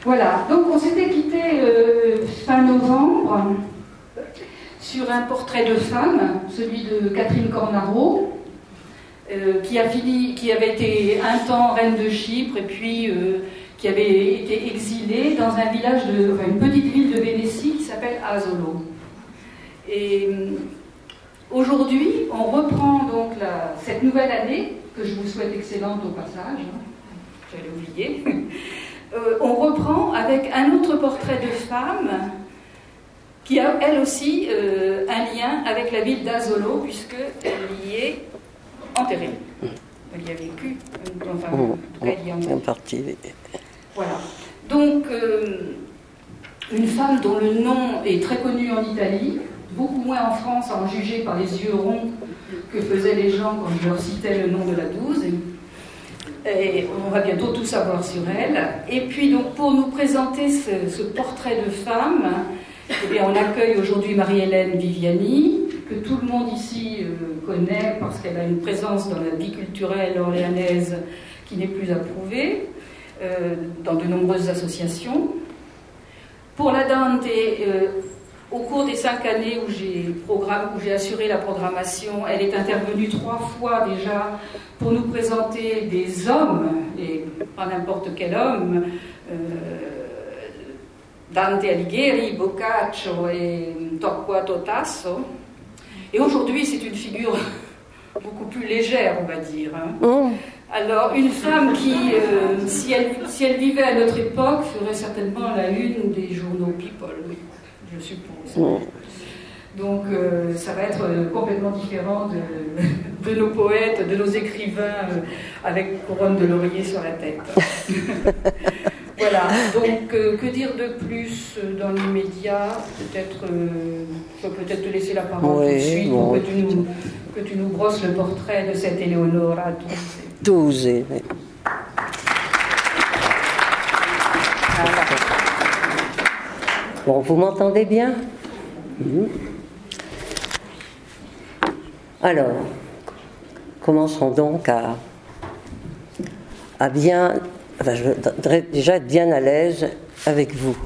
Voilà, donc on s'était quitté fin novembre sur un portrait de femme, celui de Catherine Cornaro, qui avait été un temps reine de Chypre et puis qui avait été exilée dans un village une petite ville de Vénétie qui s'appelle Asolo. Et aujourd'hui, on reprend donc cette nouvelle année, que je vous souhaite excellente au passage, j'allais oublier. On reprend avec un autre portrait de femme qui a elle aussi un lien avec la ville d'Asolo, puisqu'elle y est enterrée. Elle y a vécu, enfin, en tout cas, elle y est en partie. Voilà. Donc, une femme dont le nom est très connu en Italie, beaucoup moins en France, à en juger par les yeux ronds que faisaient les gens quand je leur citais le nom de la 12. Et on va bientôt tout savoir sur elle. Et puis, donc, pour nous présenter ce portrait de femme, eh bien, on accueille aujourd'hui Marie-Hélène Viviani, que tout le monde ici connaît parce qu'elle a une présence dans la vie culturelle orléanaise qui n'est plus approuvée, dans de nombreuses associations. Pour la Dante, au cours des 5 années où j'ai assuré la programmation, elle est intervenue 3 fois déjà pour nous présenter des hommes, et pas n'importe quel homme, Dante Alighieri, Boccaccio et Torquato Tasso. Et aujourd'hui, c'est une figure beaucoup plus légère, on va dire. Alors, une femme qui, si elle vivait à notre époque, ferait certainement la une des journaux People, oui, je suppose. Donc, ça va être complètement différent de nos poètes, de nos écrivains, avec couronne de laurier sur la tête. Voilà, donc que dire de plus dans l'immédiat? Je peux peut-être te laisser la parole tout de suite pour que tu nous brosses le portrait de cette Eleonora Duse. Voilà. Bon, vous m'entendez bien? Alors, commençons donc à bien... Enfin, je voudrais déjà être bien à l'aise avec vous.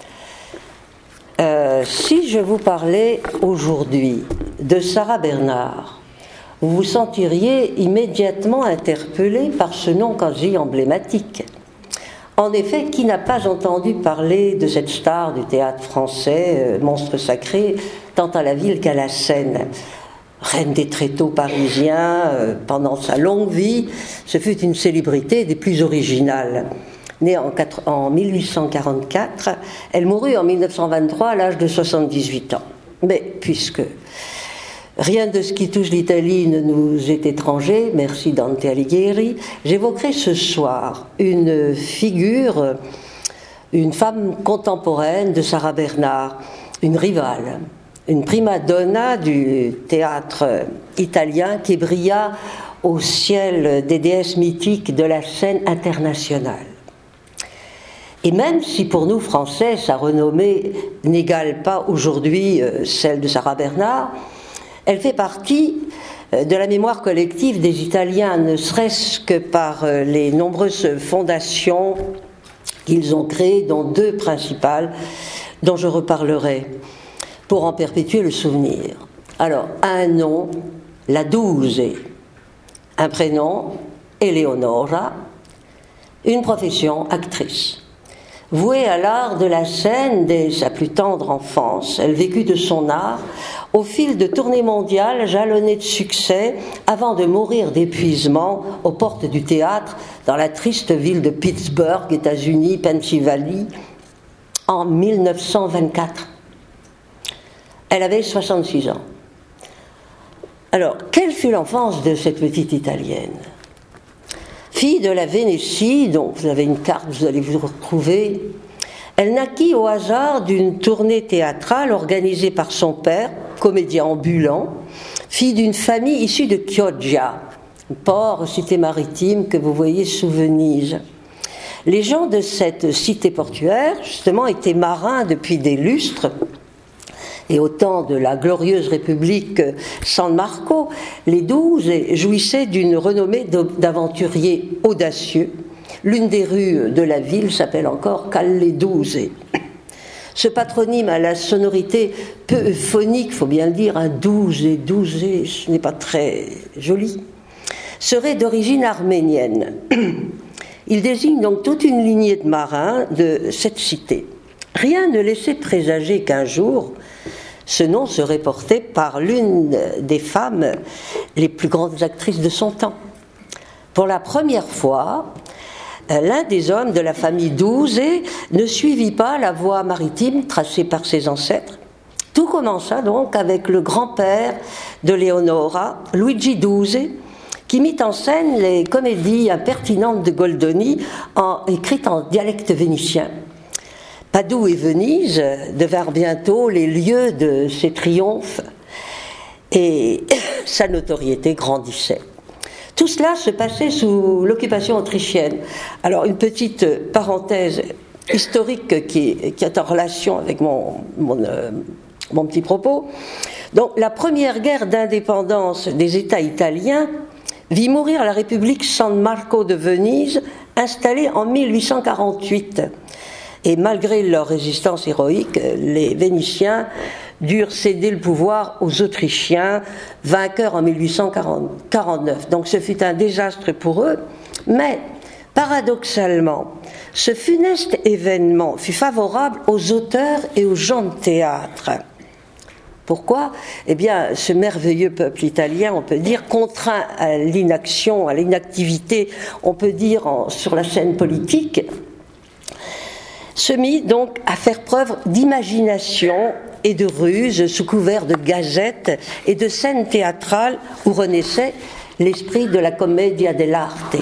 Si je vous parlais aujourd'hui de Sarah Bernhardt, vous vous sentiriez immédiatement interpellé par ce nom quasi emblématique. En effet, qui n'a pas entendu parler de cette star du théâtre français, monstre sacré, tant à la ville qu'à la scène? Reine des tréteaux parisiens, pendant sa longue vie, ce fut une célébrité des plus originales. Née en 1844, elle mourut en 1923 à l'âge de 78 ans. Mais puisque rien de ce qui touche l'Italie ne nous est étranger, merci Dante Alighieri, j'évoquerai ce soir une figure, une femme contemporaine de Sarah Bernhardt, une rivale, une prima donna du théâtre italien qui brilla au ciel des déesses mythiques de la scène internationale. Et même si pour nous Français, sa renommée n'égale pas aujourd'hui celle de Sarah Bernhardt, elle fait partie de la mémoire collective des Italiens, ne serait-ce que par les nombreuses fondations qu'ils ont créées, dont 2 principales, dont je reparlerai, pour en perpétuer le souvenir. Alors, un nom, la 12, un prénom, Eleonora, une profession, actrice. Vouée à l'art de la scène dès sa plus tendre enfance, elle vécut de son art au fil de tournées mondiales jalonnées de succès avant de mourir d'épuisement aux portes du théâtre dans la triste ville de Pittsburgh, États-Unis, Pennsylvanie, en 1924. Elle avait 66 ans. Alors, quelle fut l'enfance de cette petite Italienne? Fille de la Vénétie, dont vous avez une carte, vous allez vous retrouver, elle naquit au hasard d'une tournée théâtrale organisée par son père, comédien ambulant, fille d'une famille issue de Chioggia, port, cité maritime que vous voyez sous Venise. Les gens de cette cité portuaire, justement, étaient marins depuis des lustres. Et au temps de la glorieuse République San Marco, les 12 jouissaient d'une renommée d'aventuriers audacieux L'une des rues de la ville s'appelle encore Calle Duse. Ce patronyme à la sonorité peu euphonique, il faut bien le dire, un douze, ce n'est pas très joli, serait d'origine arménienne. Il désigne donc toute une lignée de marins de cette cité. Rien ne laissait présager qu'un jour, ce nom serait porté par l'une des femmes les plus grandes actrices de son temps. Pour la première fois, l'un des hommes de la famille Duse ne suivit pas la voie maritime tracée par ses ancêtres. Tout commença donc avec le grand-père de Leonora, Luigi Duse, qui mit en scène les comédies impertinentes de Goldoni, écrites en dialecte vénitien. Padoue et Venise devinrent bientôt les lieux de ses triomphes et sa notoriété grandissait. Tout cela se passait sous l'occupation autrichienne. Alors, une petite parenthèse historique qui est en relation avec mon petit propos. Donc, la première guerre d'indépendance des États italiens vit mourir la République San Marco de Venise, installée en 1848. Et malgré leur résistance héroïque, les Vénitiens durent céder le pouvoir aux Autrichiens, vainqueurs en 1849. Donc ce fut un désastre pour eux, mais paradoxalement, ce funeste événement fut favorable aux auteurs et aux gens de théâtre. Pourquoi ? Eh bien, ce merveilleux peuple italien, on peut dire, contraint à l'inaction, à l'inactivité, on peut dire sur la scène politique, se mit donc à faire preuve d'imagination et de ruse sous couvert de gazettes et de scènes théâtrales où renaissait l'esprit de la commedia dell'arte.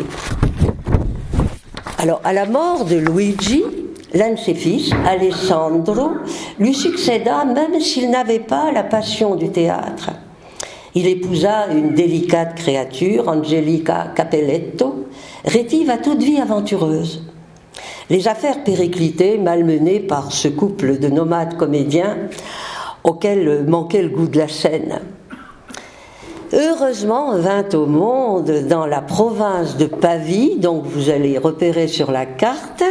Alors, à la mort de Luigi, l'un de ses fils, Alessandro, lui succéda même s'il n'avait pas la passion du théâtre. Il épousa une délicate créature, Angelica Capelletto, rétive à toute vie aventureuse. Les affaires périclitaient, malmenées par ce couple de nomades comédiens auquel manquait le goût de la scène. Heureusement, vint au monde dans la province de Pavie, donc vous allez repérer sur la carte,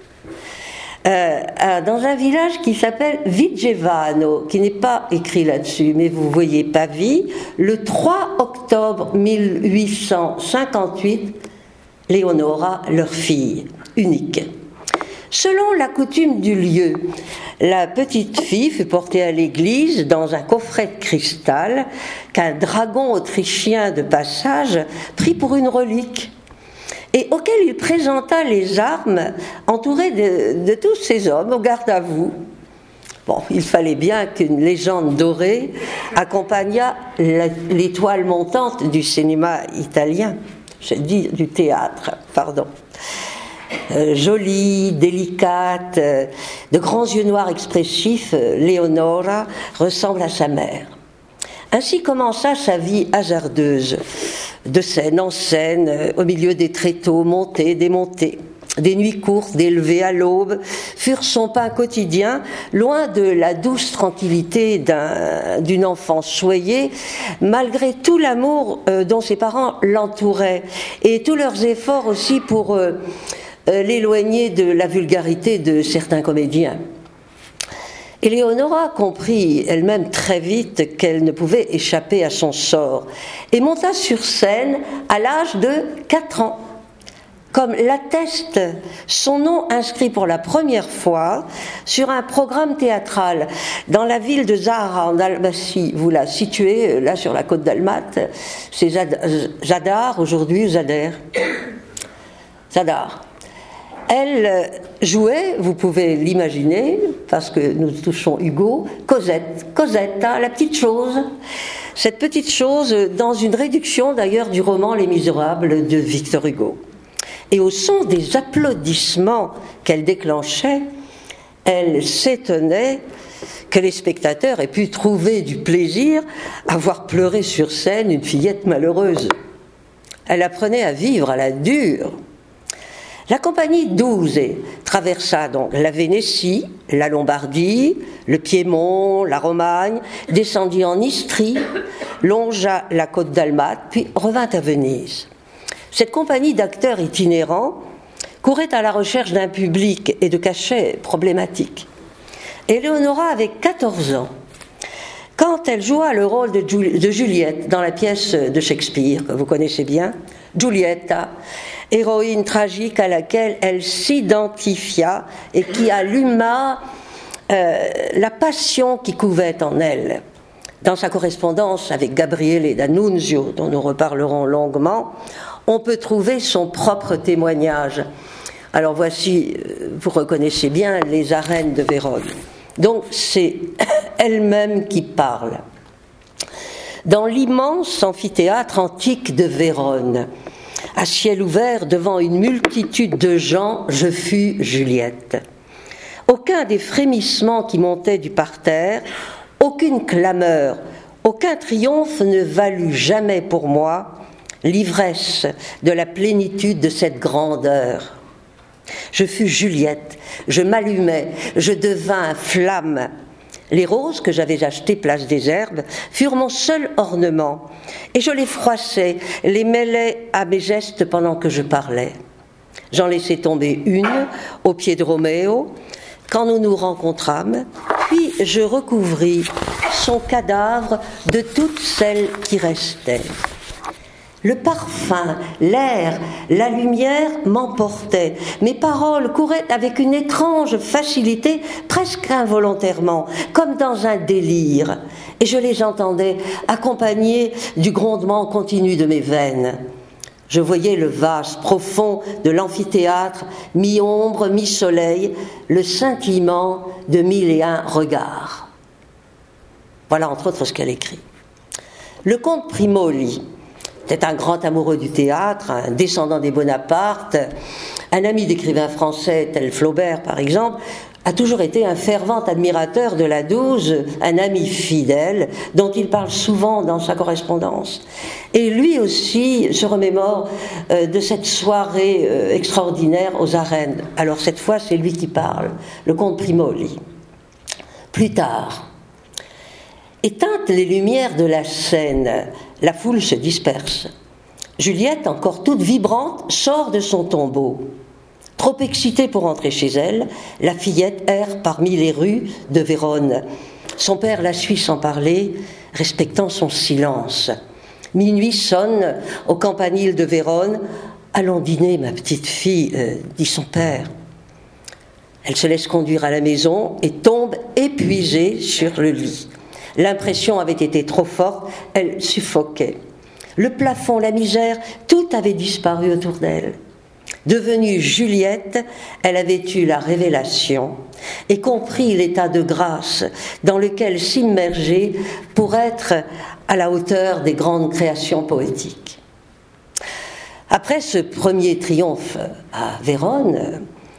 dans un village qui s'appelle Vigevano, qui n'est pas écrit là-dessus, mais vous voyez Pavie, le 3 octobre 1858, Leonora, leur fille unique. Selon la coutume du lieu, la petite fille fut portée à l'église dans un coffret de cristal qu'un dragon autrichien de passage prit pour une relique et auquel il présenta les armes entouré de tous ces hommes au garde à vous. Bon, il fallait bien qu'une légende dorée accompagnât l'étoile montante du cinéma italien, je dis du théâtre, pardon. Jolie, délicate, de grands yeux noirs expressifs, Leonora ressemble à sa mère. Ainsi commença sa vie hasardeuse, de scène en scène, au milieu des tréteaux montés, démontés. Des nuits courtes, des levées à l'aube, furent son pain quotidien, loin de la douce tranquillité d'une enfance choyée, malgré tout l'amour dont ses parents l'entouraient, et tous leurs efforts aussi pour l'éloigner de la vulgarité de certains comédiens. Éléonora comprit elle-même très vite qu'elle ne pouvait échapper à son sort et monta sur scène à l'âge de 4 ans. Comme l'atteste son nom inscrit pour la première fois sur un programme théâtral dans la ville de Zara en Dalmatie. Vous la situez là sur la côte dalmate, c'est Zadar aujourd'hui, Zader. Zadar. Elle jouait, vous pouvez l'imaginer, parce que nous touchons Hugo, Cosette, hein, la petite chose. Cette petite chose dans une réduction d'ailleurs du roman Les Misérables de Victor Hugo. Et au son des applaudissements qu'elle déclenchait, elle s'étonnait que les spectateurs aient pu trouver du plaisir à voir pleurer sur scène une fillette malheureuse. Elle apprenait à vivre à la dure. La compagnie Duse traversa donc la Vénétie, la Lombardie, le Piémont, la Romagne, descendit en Istrie, longea la côte dalmate, puis revint à Venise. Cette compagnie d'acteurs itinérants courait à la recherche d'un public et de cachets problématiques. Éléonora avait 14 ans quand elle joua le rôle de Juliette dans la pièce de Shakespeare que vous connaissez bien, Giulietta, héroïne tragique à laquelle elle s'identifia et qui alluma la passion qui couvait en elle. Dans sa correspondance avec Gabriele D'Annunzio, dont nous reparlerons longuement, on peut trouver son propre témoignage. Alors voici, vous reconnaissez bien les arènes de Vérone. Donc c'est elle-même qui parle. Dans l'immense amphithéâtre antique de Vérone, à ciel ouvert devant une multitude de gens, je fus Juliette. Aucun des frémissements qui montaient du parterre, aucune clameur, aucun triomphe ne valut jamais pour moi l'ivresse de la plénitude de cette grandeur. Je fus Juliette, je m'allumais, je devins flamme. Les roses que j'avais achetées place des Herbes furent mon seul ornement, et je les froissais, les mêlais à mes gestes pendant que je parlais. J'en laissai tomber une au pied de Roméo, quand nous nous rencontrâmes, puis je recouvris son cadavre de toutes celles qui restaient. Le parfum, l'air, la lumière m'emportaient. Mes paroles couraient avec une étrange facilité, presque involontairement, comme dans un délire. Et je les entendais accompagnés du grondement continu de mes veines. Je voyais le vase profond de l'amphithéâtre, mi-ombre, mi-soleil, le scintillement de 1001 regards. Voilà entre autres ce qu'elle écrit. Le comte Primoli était un grand amoureux du théâtre, un descendant des Bonaparte, un ami d'écrivains français tel Flaubert par exemple, a toujours été un fervent admirateur de la Douze, un ami fidèle dont il parle souvent dans sa correspondance. Et lui aussi se remémore de cette soirée extraordinaire aux arènes. Alors cette fois c'est lui qui parle, le comte Primoli. Plus tard, éteintes les lumières de la scène, la foule se disperse. Juliette, encore toute vibrante, sort de son tombeau. Trop excitée pour entrer chez elle, la fillette erre parmi les rues de Vérone. Son père la suit sans parler, respectant son silence. Minuit sonne au campanile de Vérone. « Allons dîner, ma petite fille, dit son père. » Elle se laisse conduire à la maison et tombe épuisée sur le lit. L'impression avait été trop forte, elle suffoquait. Le plafond, la misère, tout avait disparu autour d'elle. Devenue Juliette, elle avait eu la révélation et compris l'état de grâce dans lequel s'immerger pour être à la hauteur des grandes créations poétiques. Après ce premier triomphe à Vérone,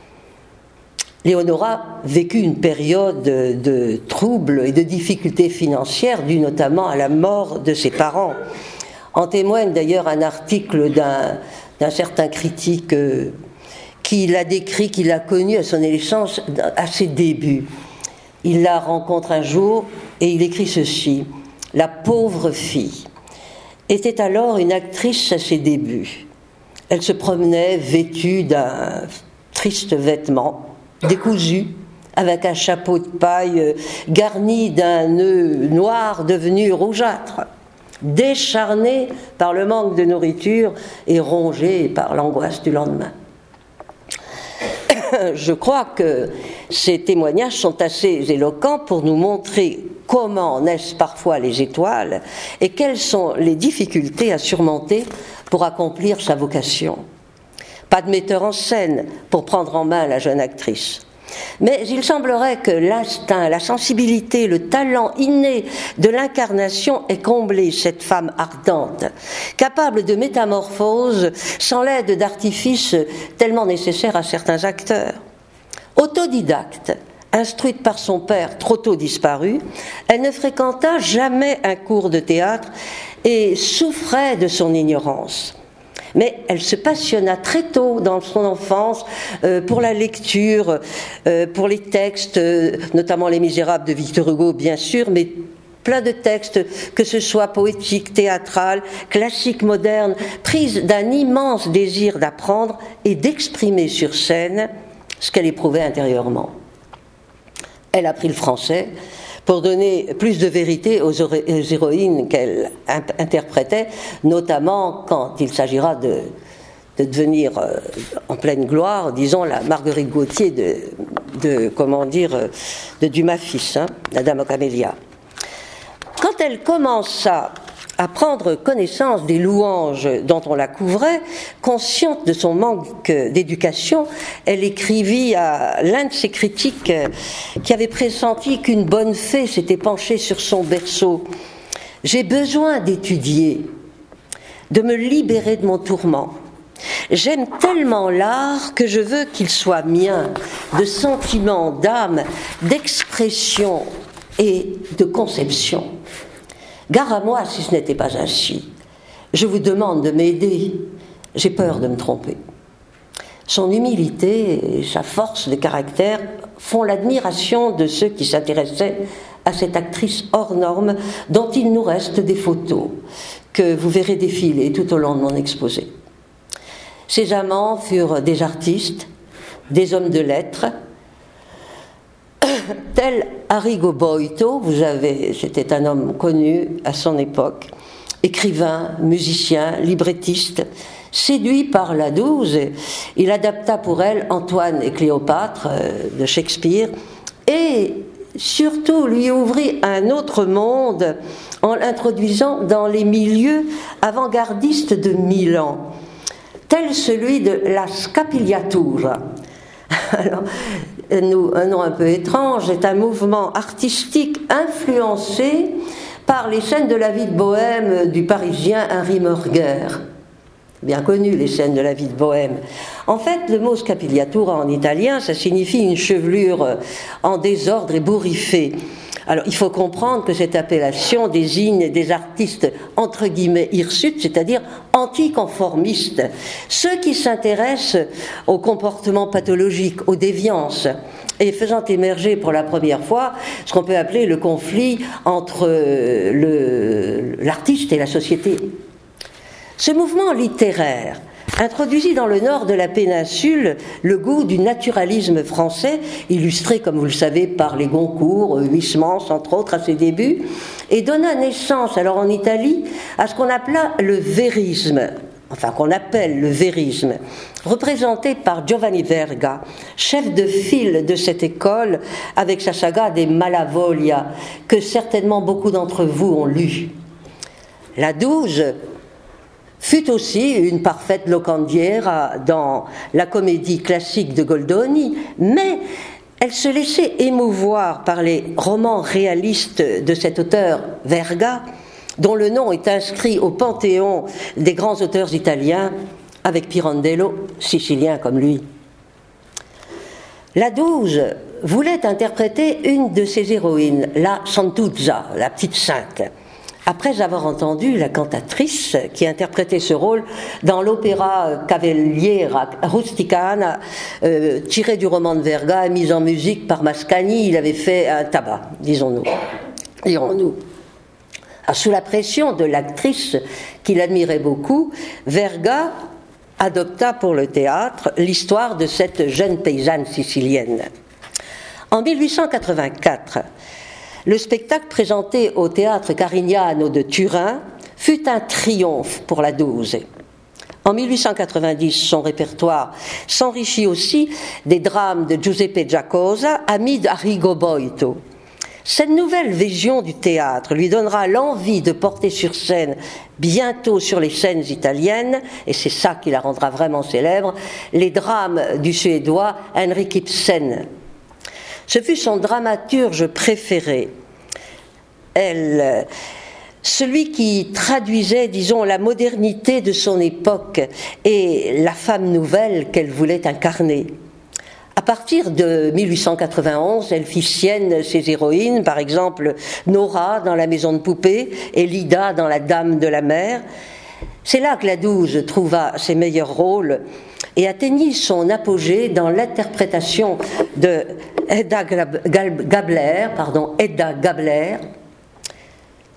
Léonora vécut une période de troubles et de difficultés financières dues notamment à la mort de ses parents. En témoigne d'ailleurs un article d'un certain critique qui l'a décrit, qui l'a connu à son naissance, à ses débuts. Il la rencontre un jour et il écrit ceci: « La pauvre fille était alors une actrice à ses débuts. Elle se promenait vêtue d'un triste vêtement, décousu, avec un chapeau de paille garni d'un nœud noir devenu rougeâtre, décharnée par le manque de nourriture et rongée par l'angoisse du lendemain. » Je crois que ces témoignages sont assez éloquents pour nous montrer comment naissent parfois les étoiles et quelles sont les difficultés à surmonter pour accomplir sa vocation. Pas de metteur en scène pour prendre en main la jeune actrice. Mais il semblerait que l'instinct, la sensibilité, le talent inné de l'incarnation ait comblé cette femme ardente, capable de métamorphose sans l'aide d'artifices tellement nécessaires à certains acteurs. Autodidacte, instruite par son père trop tôt disparu, elle ne fréquenta jamais un cours de théâtre et souffrait de son ignorance. Mais elle se passionna très tôt dans son enfance pour la lecture, pour les textes, notamment Les Misérables de Victor Hugo, bien sûr, mais plein de textes, que ce soit poétiques, théâtrales, classiques, modernes, prise d'un immense désir d'apprendre et d'exprimer sur scène ce qu'elle éprouvait intérieurement. Elle a pris le français pour donner plus de vérité aux héroïnes qu'elle interprétait, notamment quand il s'agira de devenir en pleine gloire, disons, la Marguerite Gauthier de Dumas fils, la Dame aux camélias. Quand elle commença à prendre connaissance des louanges dont on la couvrait, consciente de son manque d'éducation, elle écrivit à l'un de ses critiques qui avait pressenti qu'une bonne fée s'était penchée sur son berceau. « J'ai besoin d'étudier, de me libérer de mon tourment. J'aime tellement l'art que je veux qu'il soit mien, de sentiment, d'âme, d'expression et de conception. Gare à moi si ce n'était pas ainsi. Je vous demande de m'aider. J'ai peur de me tromper. » Son humilité et sa force de caractère font l'admiration de ceux qui s'intéressaient à cette actrice hors norme dont il nous reste des photos que vous verrez défiler tout au long de mon exposé. Ses amants furent des artistes, des hommes de lettres, tel Arrigo Boito, c'était un homme connu à son époque, écrivain, musicien, librettiste. Séduit par la Douze, il adapta pour elle Antoine et Cléopâtre de Shakespeare et surtout lui ouvrit un autre monde en l'introduisant dans les milieux avant-gardistes de Milan, tel celui de la Scapigliatura. Alors, un nom un peu étrange, est un mouvement artistique influencé par les scènes de la vie de Bohème du Parisien Henri Mörger. Bien connu, les scènes de la vie de Bohème. En fait, le mot scapigliatura en italien, ça signifie une chevelure en désordre et bourriffée. Alors, il faut comprendre que cette appellation désigne des artistes entre guillemets hirsutes, c'est-à-dire anticonformistes, ceux qui s'intéressent au comportement pathologique, aux déviances, et faisant émerger pour la première fois ce qu'on peut appeler le conflit entre l'artiste et la société. Ce mouvement littéraire introduisit dans le nord de la péninsule le goût du naturalisme français, illustré, comme vous le savez, par les Goncourt, Huysmans, entre autres, à ses débuts, et donna naissance, alors en Italie, à ce qu'on appela le vérisme, enfin qu'on appelle le vérisme, représenté par Giovanni Verga, chef de file de cette école, avec sa saga des Malavoglia, que certainement beaucoup d'entre vous ont lu. La Douze fut aussi une parfaite locandiera dans la comédie classique de Goldoni, mais elle se laissait émouvoir par les romans réalistes de cet auteur Verga, dont le nom est inscrit au panthéon des grands auteurs italiens, avec Pirandello, sicilien comme lui. La Douze voulait interpréter une de ses héroïnes, la Santuzza, la petite sainte, après avoir entendu la cantatrice qui interprétait ce rôle dans l'opéra Cavaliera Rusticana, tiré du roman de Verga, mis en musique par Mascagni. Il avait fait un tabac, dirons-nous. Sous la pression de l'actrice qu'il admirait beaucoup, Verga adopta pour le théâtre l'histoire de cette jeune paysanne sicilienne. En 1884, le spectacle présenté au théâtre Carignano de Turin fut un triomphe pour la Douze. En 1890, son répertoire s'enrichit aussi des drames de Giuseppe Giacosa, ami d'Arrigo Boito. Cette nouvelle vision du théâtre lui donnera l'envie de porter sur scène, bientôt sur les scènes italiennes, et c'est ça qui la rendra vraiment célèbre, les drames du Suédois Henrik Ibsen. Ce fut son dramaturge préféré. Celui qui traduisait, disons, la modernité de son époque et la femme nouvelle qu'elle voulait incarner. À partir de 1891, elle fit sienne ses héroïnes, par exemple Nora dans La Maison de Poupée et Lida dans La Dame de la Mer. C'est là que la Douze trouva ses meilleurs rôles et atteignit son apogée dans l'interprétation de Hedda Gabler,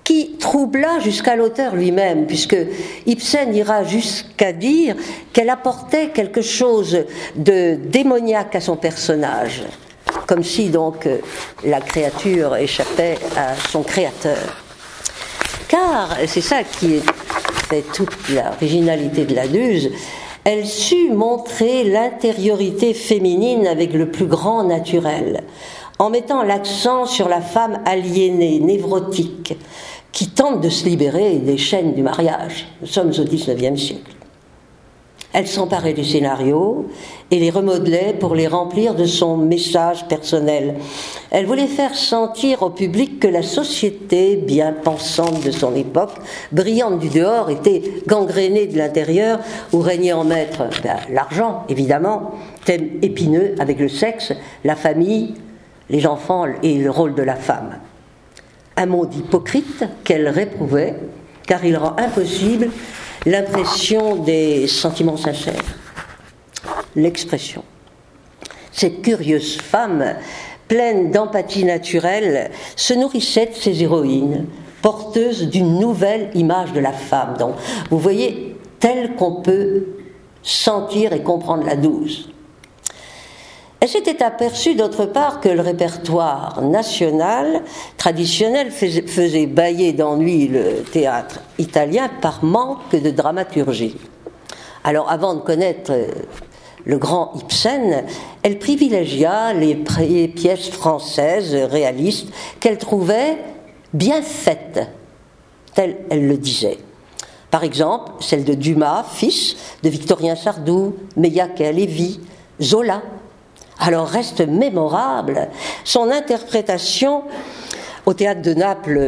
qui troubla jusqu'à l'auteur lui-même, puisque Ibsen ira jusqu'à dire qu'elle apportait quelque chose de démoniaque à son personnage, comme si donc la créature échappait à son créateur. Car, c'est ça qui fait toute l'originalité de La Duse, elle sut montrer l'intériorité féminine avec le plus grand naturel, en mettant l'accent sur la femme aliénée, névrotique, qui tente de se libérer des chaînes du mariage. Nous sommes au XIXe siècle. Elle s'emparait du scénario et les remodelait pour les remplir de son message personnel. Elle voulait faire sentir au public que la société bien pensante de son époque, brillante du dehors, était gangrénée de l'intérieur, où régnait en maître l'argent, évidemment, thème épineux avec le sexe, la famille, les enfants et le rôle de la femme. Un monde hypocrite qu'elle réprouvait, car il rend impossible l'impression des sentiments sincères, l'expression. Cette curieuse femme, pleine d'empathie naturelle, se nourrissait de ses héroïnes, porteuses d'une nouvelle image de la femme. Donc, vous voyez, telle qu'on peut sentir et comprendre La Duse. Elle s'était aperçue d'autre part que le répertoire national traditionnel faisait bâiller d'ennui le théâtre italien par manque de dramaturgie. Alors avant de connaître le grand Ibsen, elle privilégia les pièces françaises réalistes qu'elle trouvait bien faites, telle elle le disait. Par exemple, celle de Dumas, fils, de Victorien Sardou, Meilhac et Halévy, Zola. Alors reste mémorable son interprétation au théâtre de Naples,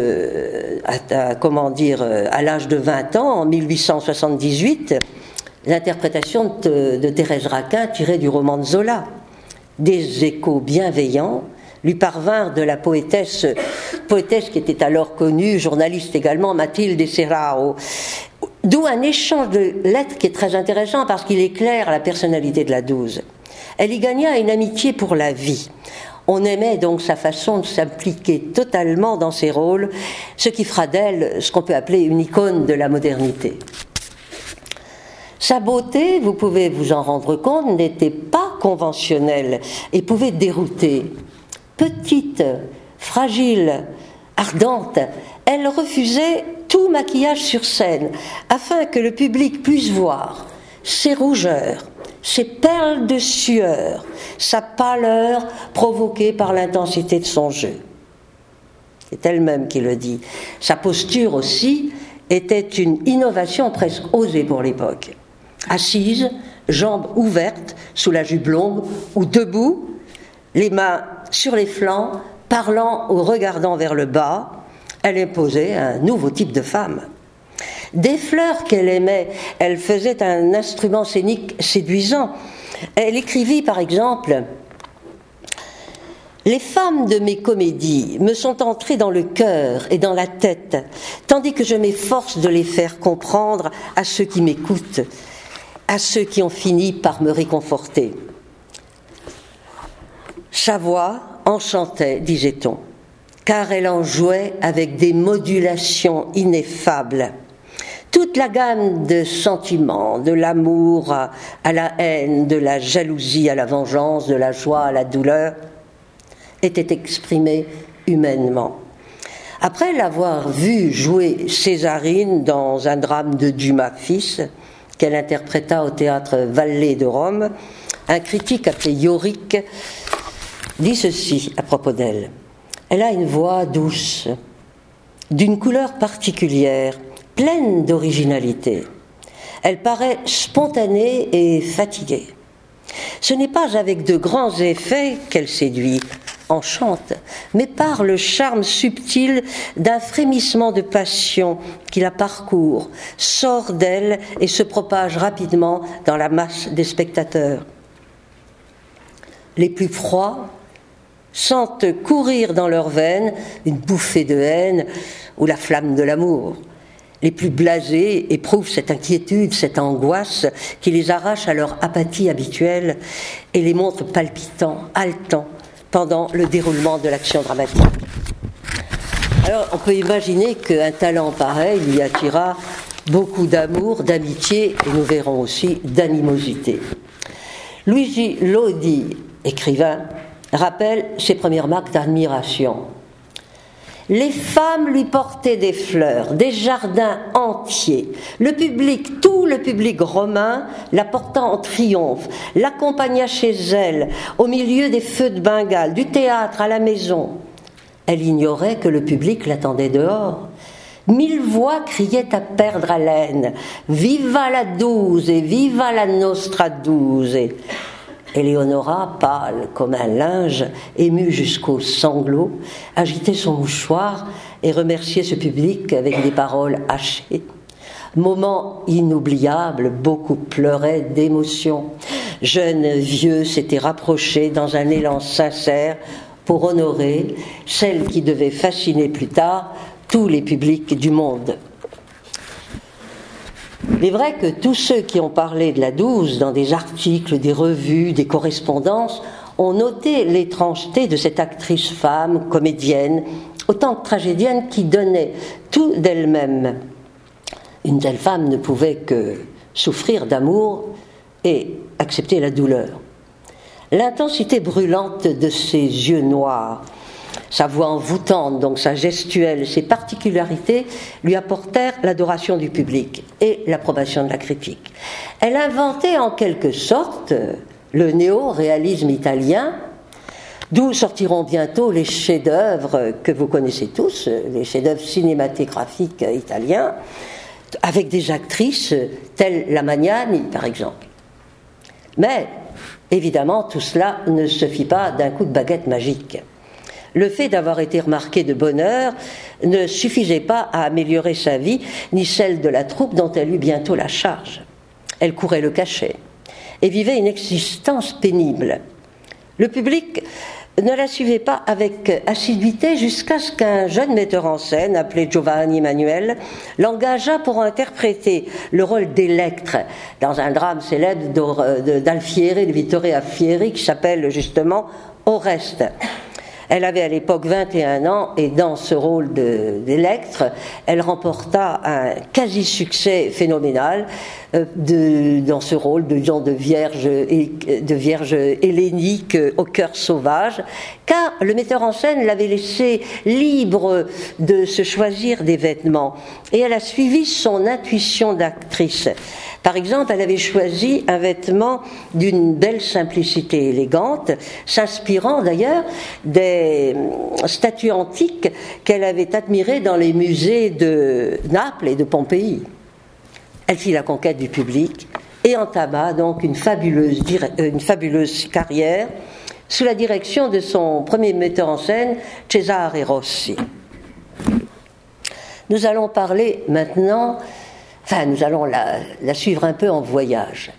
à l'âge de 20 ans, en 1878, l'interprétation de Thérèse Raquin tirée du roman de Zola. Des échos bienveillants lui parvinrent de la poétesse qui était alors connue, journaliste également, Mathilde Serrao. D'où un échange de lettres qui est très intéressant parce qu'il éclaire la personnalité de La Duse. Elle y gagna une amitié pour la vie. On aimait donc sa façon de s'impliquer totalement dans ses rôles, ce qui fera d'elle ce qu'on peut appeler une icône de la modernité. Sa beauté, vous pouvez vous en rendre compte, n'était pas conventionnelle et pouvait dérouter. Petite, fragile, ardente, elle refusait tout maquillage sur scène afin que le public puisse voir ses rougeurs, ses perles de sueur, sa pâleur provoquée par l'intensité de son jeu. C'est elle-même qui le dit. Sa posture aussi était une innovation presque osée pour l'époque. Assise, jambes ouvertes sous la jupe longue ou debout, les mains sur les flancs, parlant ou regardant vers le bas, elle imposait un nouveau type de femme. Des fleurs qu'elle aimait, elle faisait un instrument scénique séduisant. Elle écrivit par exemple « Les femmes de mes comédies me sont entrées dans le cœur et dans la tête, tandis que je m'efforce de les faire comprendre à ceux qui m'écoutent, à ceux qui ont fini par me réconforter. » Sa voix enchantait, disait-on, car elle en jouait avec des modulations ineffables. Toute la gamme de sentiments, de l'amour à la haine, de la jalousie à la vengeance, de la joie à la douleur, était exprimée humainement. Après l'avoir vue jouer Césarine dans un drame de Dumas fils, qu'elle interpréta au théâtre Vallée de Rome, un critique appelé Yorick dit ceci à propos d'elle. Elle a une voix douce, d'une couleur particulière, pleine d'originalité. Elle paraît spontanée et fatiguée. Ce n'est pas avec de grands effets qu'elle séduit, enchante, mais par le charme subtil d'un frémissement de passion qui la parcourt, sort d'elle et se propage rapidement dans la masse des spectateurs. Les plus froids sentent courir dans leurs veines une bouffée de haine ou la flamme de l'amour. Les plus blasés éprouvent cette inquiétude, cette angoisse qui les arrache à leur apathie habituelle et les montre palpitants, haletants pendant le déroulement de l'action dramatique. Alors, on peut imaginer qu'un talent pareil lui attira beaucoup d'amour, d'amitié et nous verrons aussi d'animosité. Luigi Lodi, écrivain, rappelle ses premières marques d'admiration. Les femmes lui portaient des fleurs, des jardins entiers. Le public, tout le public romain, la porta en triomphe, l'accompagna chez elle, au milieu des feux de Bengale, du théâtre à la maison. Elle ignorait que le public l'attendait dehors. 1000 voix criaient à perdre haleine. Viva la douze et viva la nostra douze. Éléonora, pâle comme un linge, émue jusqu'aux sanglots, agitait son mouchoir et remerciait ce public avec des paroles hachées. Moment inoubliable, beaucoup pleuraient d'émotion. Jeunes, vieux s'étaient rapprochés dans un élan sincère pour honorer celle qui devait fasciner plus tard tous les publics du monde. Il est vrai que tous ceux qui ont parlé de la douze dans des articles, des revues, des correspondances ont noté l'étrangeté de cette actrice femme, comédienne, autant que tragédienne, qui donnait tout d'elle-même. Une telle femme ne pouvait que souffrir d'amour et accepter la douleur. L'intensité brûlante de ses yeux noirs, sa voix envoûtante, donc sa gestuelle, ses particularités lui apportèrent l'adoration du public et l'approbation de la critique. Elle inventait en quelque sorte le néo-réalisme italien, d'où sortiront bientôt les chefs-d'œuvre que vous connaissez tous, les chefs-d'œuvre cinématographiques italiens, avec des actrices telles la Magnani, par exemple. Mais, évidemment, tout cela ne se fit pas d'un coup de baguette magique. Le fait d'avoir été remarquée de bonne heure ne suffisait pas à améliorer sa vie, ni celle de la troupe dont elle eut bientôt la charge. Elle courait le cachet et vivait une existence pénible. Le public ne la suivait pas avec assiduité jusqu'à ce qu'un jeune metteur en scène, appelé Giovanni Emanuele, l'engagea pour interpréter le rôle d'Électre dans un drame célèbre d'Alfieri, de Vittore Alfieri, qui s'appelle justement Oreste. Elle avait à l'époque 21 ans et dans ce rôle d'Électre, elle remporta un quasi-succès phénoménal dans ce rôle de vierge hellénique au cœur sauvage, car le metteur en scène l'avait laissée libre de se choisir des vêtements et elle a suivi son intuition d'actrice. Par exemple, elle avait choisi un vêtement d'une belle simplicité élégante, s'inspirant d'ailleurs des statues antiques qu'elle avait admirées dans les musées de Naples et de Pompéi. Elle fit la conquête du public et entama donc une fabuleuse carrière sous la direction de son premier metteur en scène, Cesare Rossi. Nous allons parler maintenant... nous allons la suivre un peu en voyage.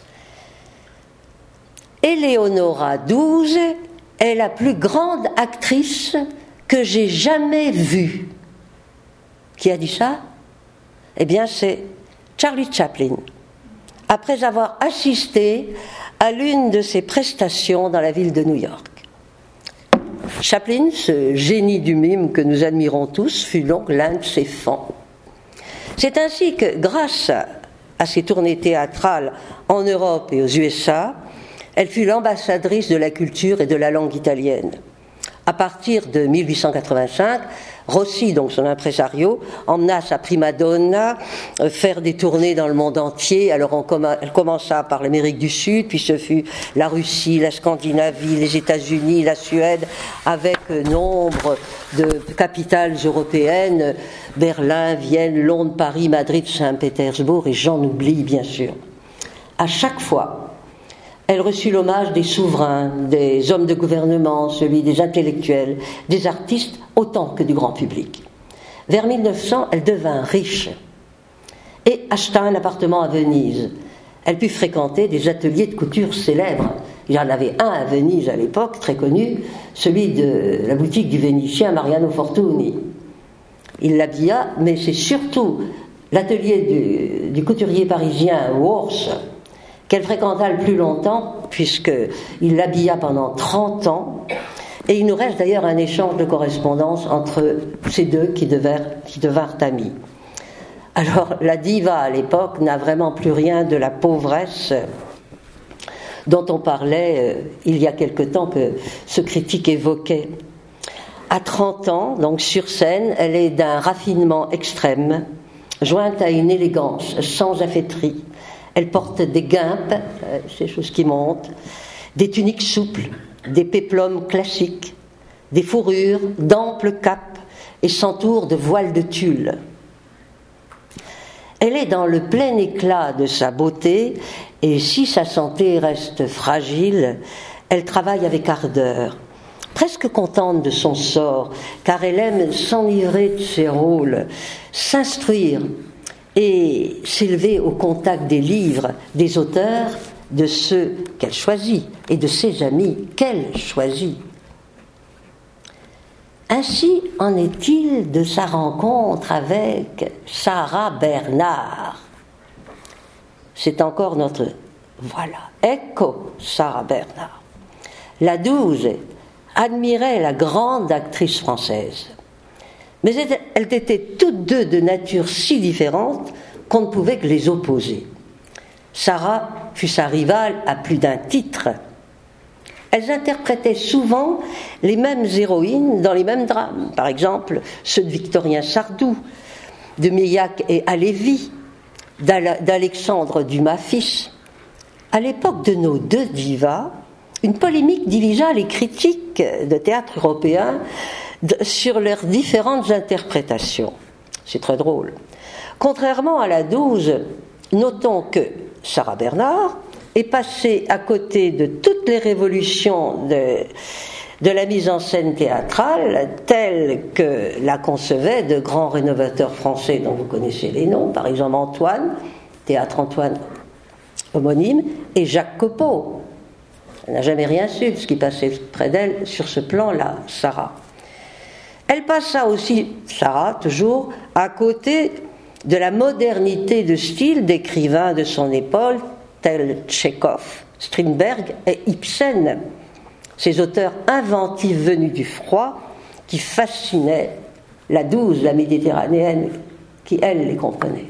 Éléonora XII est la plus grande actrice que j'ai jamais vue. Qui a dit ça ? Eh bien, c'est Charlie Chaplin. Après avoir assisté à l'une de ses prestations dans la ville de New York. Chaplin, ce génie du mime que nous admirons tous, fut donc l'un de ses fans. C'est ainsi que, grâce à ses tournées théâtrales en Europe et aux USA, elle fut l'ambassadrice de la culture et de la langue italienne. À partir de 1885, Rossi, donc son impresario, emmena sa prima donna faire des tournées dans le monde entier. Alors elle commença par l'Amérique du Sud, puis ce fut la Russie, la Scandinavie, les États-Unis, la Suède, avec nombre de capitales européennes, Berlin, Vienne, Londres, Paris, Madrid, Saint-Pétersbourg, et j'en oublie bien sûr. À chaque fois, elle reçut l'hommage des souverains, des hommes de gouvernement, celui des intellectuels, des artistes, autant que du grand public. Vers 1900, elle devint riche et acheta un appartement à Venise. Elle put fréquenter des ateliers de couture célèbres. Il y en avait un à Venise à l'époque, très connu, celui de la boutique du Vénitien Mariano Fortuny. Il l'habilla, mais c'est surtout l'atelier du couturier parisien Worth qu'elle fréquenta le plus longtemps, puisqu'il l'habilla pendant 30 ans, Et il nous reste d'ailleurs un échange de correspondance entre ces deux qui devinrent amis. Alors la diva à l'époque n'a vraiment plus rien de la pauvresse dont on parlait il y a quelque temps, que ce critique évoquait. À 30 ans, donc sur scène, elle est d'un raffinement extrême, jointe à une élégance sans affaîtrie. Elle porte des guimpes, ces choses qui montent, des tuniques souples, des péplums classiques, des fourrures, d'amples capes et s'entoure de voiles de tulle. Elle est dans le plein éclat de sa beauté et si sa santé reste fragile, elle travaille avec ardeur, presque contente de son sort, car elle aime s'enivrer de ses rôles, s'instruire et s'élever au contact des livres, des auteurs, de ceux qu'elle choisit et de ses amis qu'elle choisit. Ainsi en est-il de sa rencontre avec Sarah Bernhardt. C'est encore notre... Voilà, ecco Sarah Bernhardt. La 12 admirait la grande actrice française. Mais elles étaient toutes deux de nature si différente qu'on ne pouvait que les opposer. Sarah fut sa rivale à plus d'un titre. Elles interprétaient souvent les mêmes héroïnes dans les mêmes drames, par exemple ceux de Victorien Sardou, de Meillac et Halévy, d'Alexandre Dumas fils. À l'époque de nos deux divas, une polémique dirigea les critiques de théâtre européen sur leurs différentes interprétations. C'est très drôle. Contrairement à la 12, notons que Sarah Bernhardt est passée à côté de toutes les révolutions de la mise en scène théâtrale telle que la concevaient de grands rénovateurs français dont vous connaissez les noms, par exemple Antoine, Théâtre Antoine homonyme, et Jacques Copeau. Elle n'a jamais rien su de ce qui passait près d'elle sur ce plan-là, Sarah. Elle passa aussi, Sarah toujours, à côté de la modernité de style d'écrivains de son époque, tels Tchekhov, Strindberg et Ibsen, ces auteurs inventifs venus du froid qui fascinaient la 12, la méditerranéenne, qui, elle, les comprenait.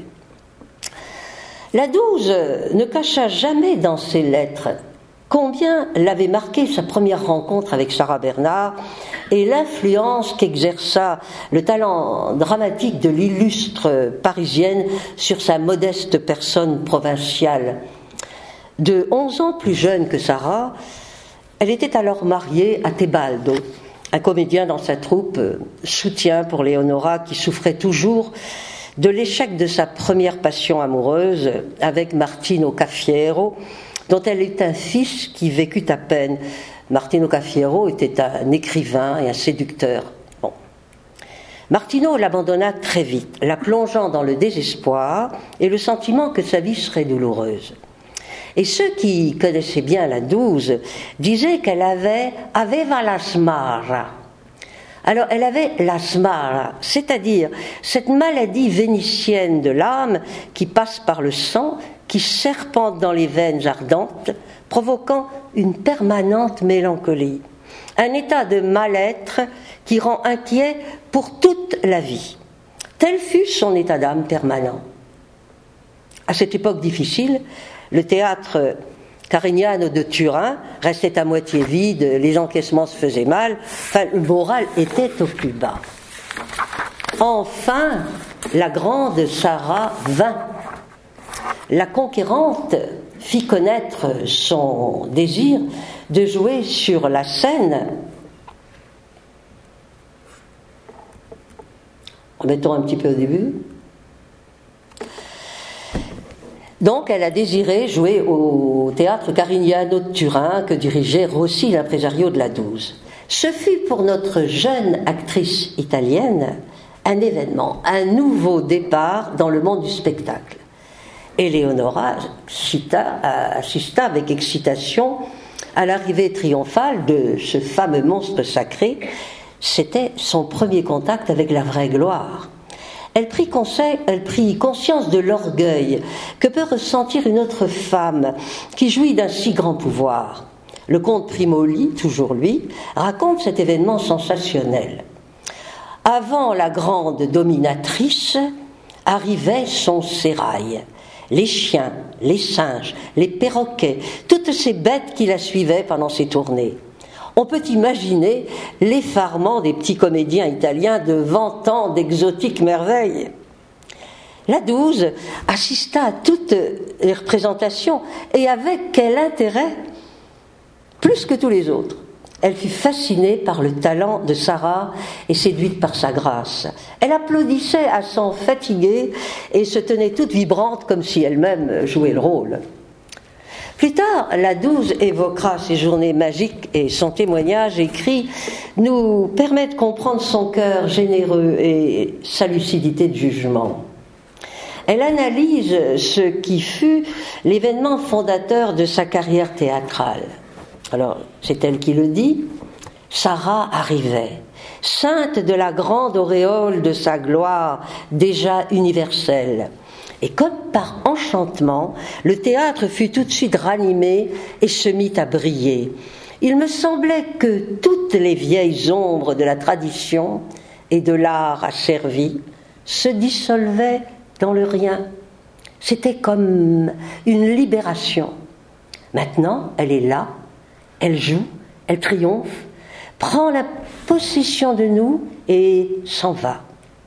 La 12 ne cacha jamais dans ses lettres combien l'avait marqué sa première rencontre avec Sarah Bernhardt et l'influence qu'exerça le talent dramatique de l'illustre parisienne sur sa modeste personne provinciale. De 11 ans plus jeune que Sarah, elle était alors mariée à Tebaldo, un comédien dans sa troupe, soutien pour Léonora qui souffrait toujours de l'échec de sa première passion amoureuse avec Martino Cafiero, dont elle eut un fils qui vécut à peine. Martino Cafiero était un écrivain et un séducteur. Bon. Martino l'abandonna très vite, la plongeant dans le désespoir et le sentiment que sa vie serait douloureuse. Et ceux qui connaissaient bien la 12 disaient qu'elle aveva la smara. Alors elle avait la smara, c'est-à-dire cette maladie vénitienne de l'âme qui passe par le sang, qui serpente dans les veines ardentes, provoquant une permanente mélancolie. Un état de mal-être qui rend inquiet pour toute la vie. Tel fut son état d'âme permanent. À cette époque difficile, le théâtre Carignano de Turin restait à moitié vide, les encaissements se faisaient mal, enfin, le moral était au plus bas. Enfin, la grande Sarah vint. La conquérante fit connaître son désir de jouer sur la scène. Remettons un petit peu au début. Donc, elle a désiré jouer au théâtre Carignano de Turin que dirigeait Rossi, l'impresario de la 12. Ce fut pour notre jeune actrice italienne un événement, un nouveau départ dans le monde du spectacle. Éléonora assista avec excitation à l'arrivée triomphale de ce fameux monstre sacré. C'était son premier contact avec la vraie gloire. Elle prit conscience de l'orgueil que peut ressentir une autre femme qui jouit d'un si grand pouvoir. Le comte Primoli, toujours lui, raconte cet événement sensationnel. Avant la grande dominatrice, arrivait son sérail. Les chiens, les singes, les perroquets, toutes ces bêtes qui la suivaient pendant ses tournées. On peut imaginer l'effarement des petits comédiens italiens devant tant d'exotiques merveilles. La Douze assista à toutes les représentations et avec quel intérêt, plus que tous les autres. Elle fut fascinée par le talent de Sarah et séduite par sa grâce. Elle applaudissait à s'en fatiguer et se tenait toute vibrante comme si elle-même jouait le rôle. Plus tard, la Douze évoquera ces journées magiques et son témoignage écrit nous permet de comprendre son cœur généreux et sa lucidité de jugement. Elle analyse ce qui fut l'événement fondateur de sa carrière théâtrale. Alors, c'est elle qui le dit. Sarah arrivait, ceinte de la grande auréole de sa gloire déjà universelle. Et comme par enchantement, le théâtre fut tout de suite ranimé et se mit à briller. Il me semblait que toutes les vieilles ombres de la tradition et de l'art asservi se dissolvaient dans le rien. C'était comme une libération. Maintenant, elle est là. Elle joue, elle triomphe, prend la possession de nous et s'en va.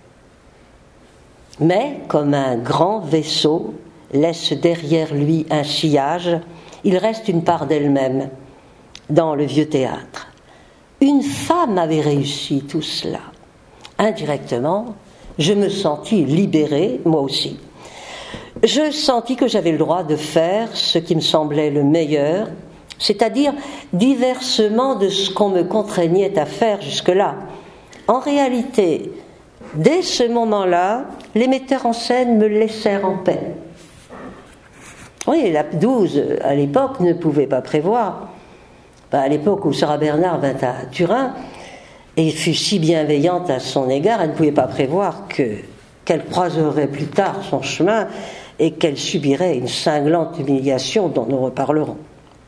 Mais, comme un grand vaisseau laisse derrière lui un sillage, il reste une part d'elle-même dans le vieux théâtre. Une femme avait réussi tout cela. Indirectement, je me sentis libérée, moi aussi. Je sentis que j'avais le droit de faire ce qui me semblait le meilleur, c'est-à-dire diversement de ce qu'on me contraignait à faire jusque-là. En réalité, dès ce moment-là, les metteurs en scène me laissèrent en paix. Oui, la Douze, à l'époque, ne pouvait pas prévoir. À l'époque où Sarah Bernhardt vint à Turin et fut si bienveillante à son égard, elle ne pouvait pas prévoir qu'elle croiserait plus tard son chemin et qu'elle subirait une cinglante humiliation dont nous reparlerons.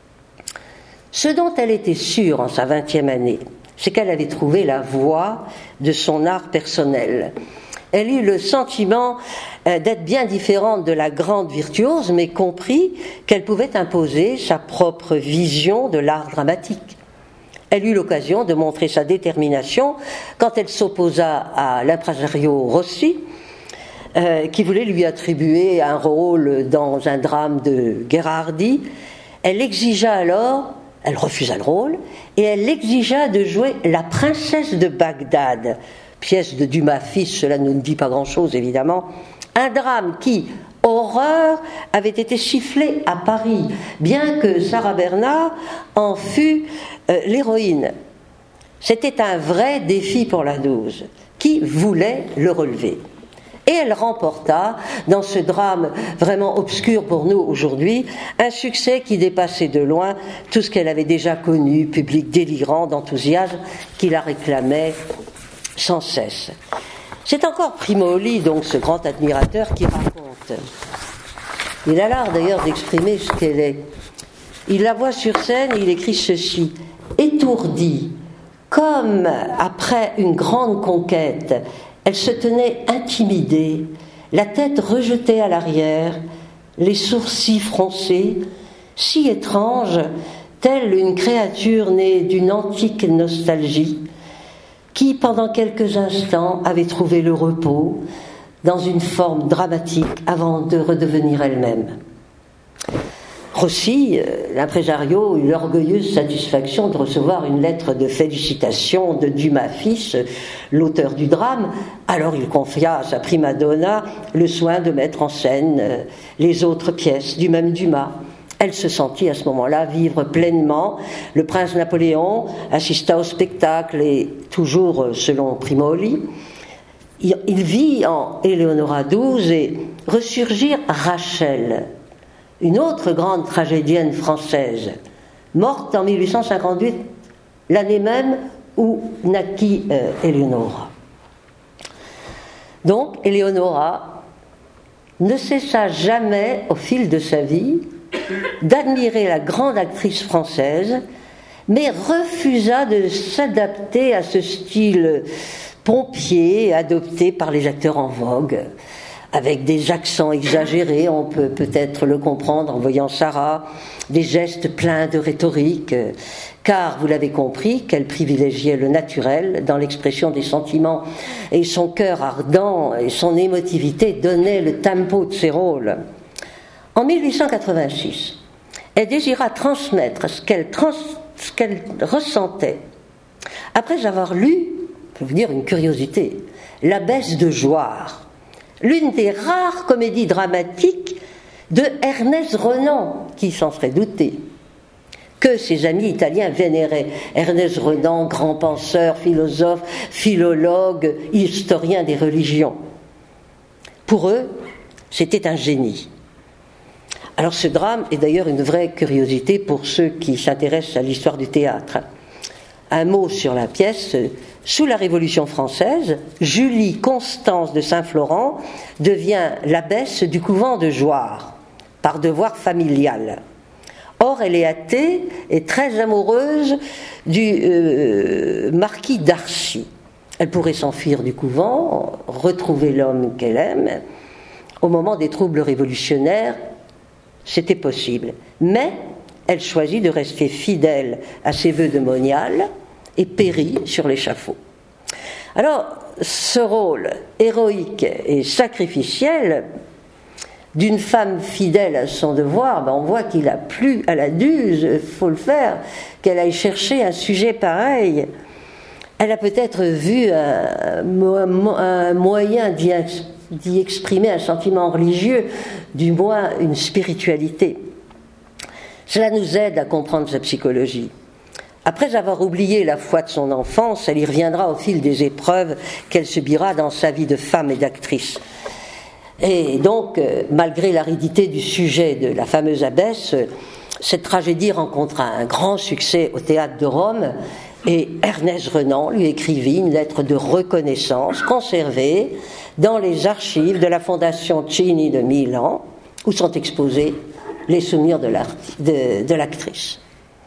Ce dont elle était sûre en sa 20e année, c'est qu'elle avait trouvé la voie de son art personnel. Elle eut le sentiment d'être bien différente de la grande virtuose, mais comprit qu'elle pouvait imposer sa propre vision de l'art dramatique. Elle eut l'occasion de montrer sa détermination quand elle s'opposa à l'impresario Rossi, qui voulait lui attribuer un rôle dans un drame de Gherardi. Elle refusa le rôle, et elle exigea de jouer la princesse de Bagdad, pièce de Dumas fils, cela ne nous dit pas grand-chose évidemment, un drame qui, horreur, avait été sifflé à Paris, bien que Sarah Bernhardt en fût l'héroïne. C'était un vrai défi pour la Douze, qui voulait le relever. Et elle remporta, dans ce drame vraiment obscur pour nous aujourd'hui, un succès qui dépassait de loin tout ce qu'elle avait déjà connu, public délirant d'enthousiasme qui la réclamait sans cesse. C'est encore Primoli, donc ce grand admirateur, qui raconte. Il a l'art d'ailleurs d'exprimer ce qu'elle est. Il la voit sur scène et il écrit ceci. Étourdie, comme après une grande conquête, elle se tenait intimidée, la tête rejetée à l'arrière, les sourcils froncés, si étrange, telle une créature née d'une antique nostalgie, qui, pendant quelques instants, avait trouvé le repos dans une forme dramatique avant de redevenir elle-même. Rossi, l'impresario, eut l'orgueilleuse satisfaction de recevoir une lettre de félicitations de Dumas fils, l'auteur du drame. Alors il confia à sa prima donna le soin de mettre en scène les autres pièces du même Dumas. Elle se sentit à ce moment-là vivre pleinement. Le prince Napoléon assista au spectacle et, toujours selon Primoli, il vit en Éléonora XII et ressurgir Rachel, une autre grande tragédienne française, morte en 1858, l'année même où naquit Éléonora. Donc, Éléonora ne cessa jamais, au fil de sa vie, d'admirer la grande actrice française mais refusa de s'adapter à ce style pompier adopté par les acteurs en vogue, avec des accents exagérés, on peut peut-être le comprendre en voyant Sarah, des gestes pleins de rhétorique, car vous l'avez compris, qu'elle privilégiait le naturel dans l'expression des sentiments, et son cœur ardent et son émotivité donnaient le tempo de ses rôles. En 1886, elle désira transmettre ce qu'elle ressentait. Après avoir lu, je vais vous dire une curiosité, L'Abbesse de Jouarre, l'une des rares comédies dramatiques de Ernest Renan, qui s'en serait douté, que ses amis italiens vénéraient. Ernest Renan, grand penseur, philosophe, philologue, historien des religions. Pour eux, c'était un génie. Alors ce drame est d'ailleurs une vraie curiosité pour ceux qui s'intéressent à l'histoire du théâtre. Un mot sur la pièce. Sous la Révolution française, Julie Constance de Saint-Florent devient l'abbesse du couvent de Jouarre, par devoir familial. Or, elle est athée et très amoureuse du marquis d'Arcy. Elle pourrait s'enfuir du couvent, retrouver l'homme qu'elle aime. Au moment des troubles révolutionnaires, c'était possible. Mais elle choisit de rester fidèle à ses vœux de moniale et périt sur l'échafaud. Alors, ce rôle héroïque et sacrificiel d'une femme fidèle à son devoir, on voit qu'il a plu à la Duse, il faut le faire, qu'elle aille chercher un sujet pareil. Elle a peut-être vu un moyen d'y exprimer un sentiment religieux, du moins une spiritualité. Cela nous aide à comprendre sa psychologie. Après avoir oublié la foi de son enfance, elle y reviendra au fil des épreuves qu'elle subira dans sa vie de femme et d'actrice. Et donc, malgré l'aridité du sujet de la fameuse abbesse, cette tragédie rencontra un grand succès au théâtre de Rome et Ernest Renan lui écrivit une lettre de reconnaissance conservée dans les archives de la Fondation Cini de Milan, où sont exposés les souvenirs de l'actrice.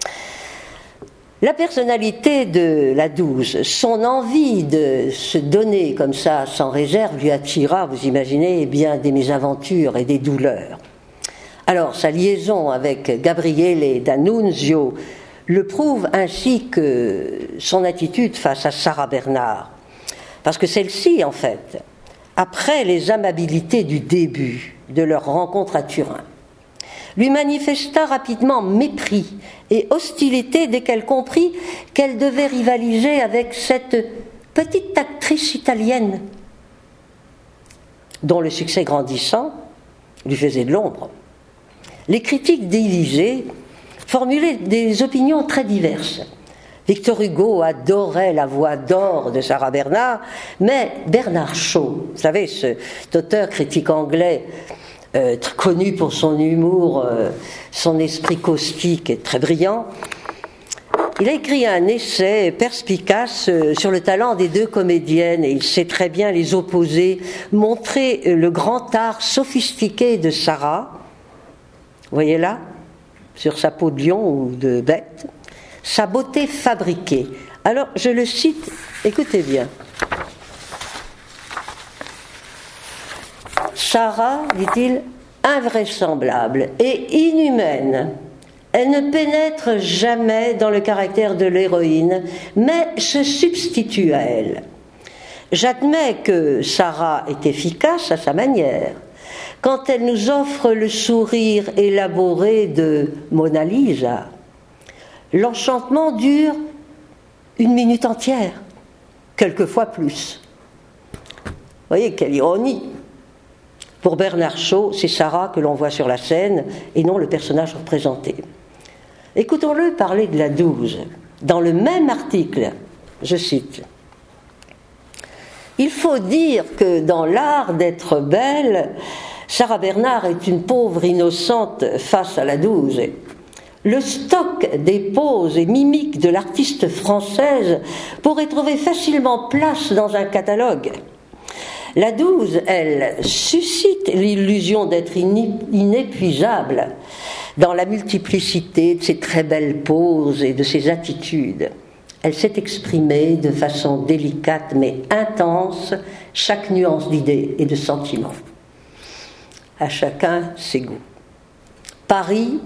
La personnalité de la Douze, son envie de se donner comme ça sans réserve lui attira, vous imaginez, bien des mésaventures et des douleurs. Alors sa liaison avec Gabriele D'Annunzio le prouve, ainsi que son attitude face à Sarah Bernhardt. Parce que celle-ci, en fait, après les amabilités du début de leur rencontre à Turin, lui manifesta rapidement mépris et hostilité dès qu'elle comprit qu'elle devait rivaliser avec cette petite actrice italienne dont le succès grandissant lui faisait de l'ombre. Les critiques divisés formulaient des opinions très diverses. Victor Hugo adorait la voix d'or de Sarah Bernhardt, mais Bernard Shaw, vous savez, cet auteur critique anglais, très connu pour son humour, son esprit caustique et très brillant, il a écrit un essai perspicace sur le talent des deux comédiennes et il sait très bien les opposer, montrer le grand art sophistiqué de Sarah, vous voyez là, sur sa peau de lion ou de bête, sa beauté fabriquée. Alors je le cite, écoutez bien. Sarah, dit-il, invraisemblable et inhumaine. Elle ne pénètre jamais dans le caractère de l'héroïne, mais se substitue à elle. J'admets que Sarah est efficace à sa manière. Quand elle nous offre le sourire élaboré de Mona Lisa, l'enchantement dure 1 minute entière, quelquefois plus. Vous voyez, quelle ironie! Pour Bernard Shaw, c'est Sarah que l'on voit sur la scène et non le personnage représenté. Écoutons-le parler de la Douze. Dans le même article, je cite: « Il faut dire que dans l'art d'être belle, Sarah Bernhardt est une pauvre innocente face à la Douze. Le stock des poses et mimiques de l'artiste française pourrait trouver facilement place dans un catalogue. La Douze, elle, suscite l'illusion d'être inépuisable. dans la multiplicité de ses très belles poses et de ses attitudes. Elle s'est exprimée de façon délicate mais intense chaque nuance d'idées et de sentiments. À chacun ses goûts. Paris,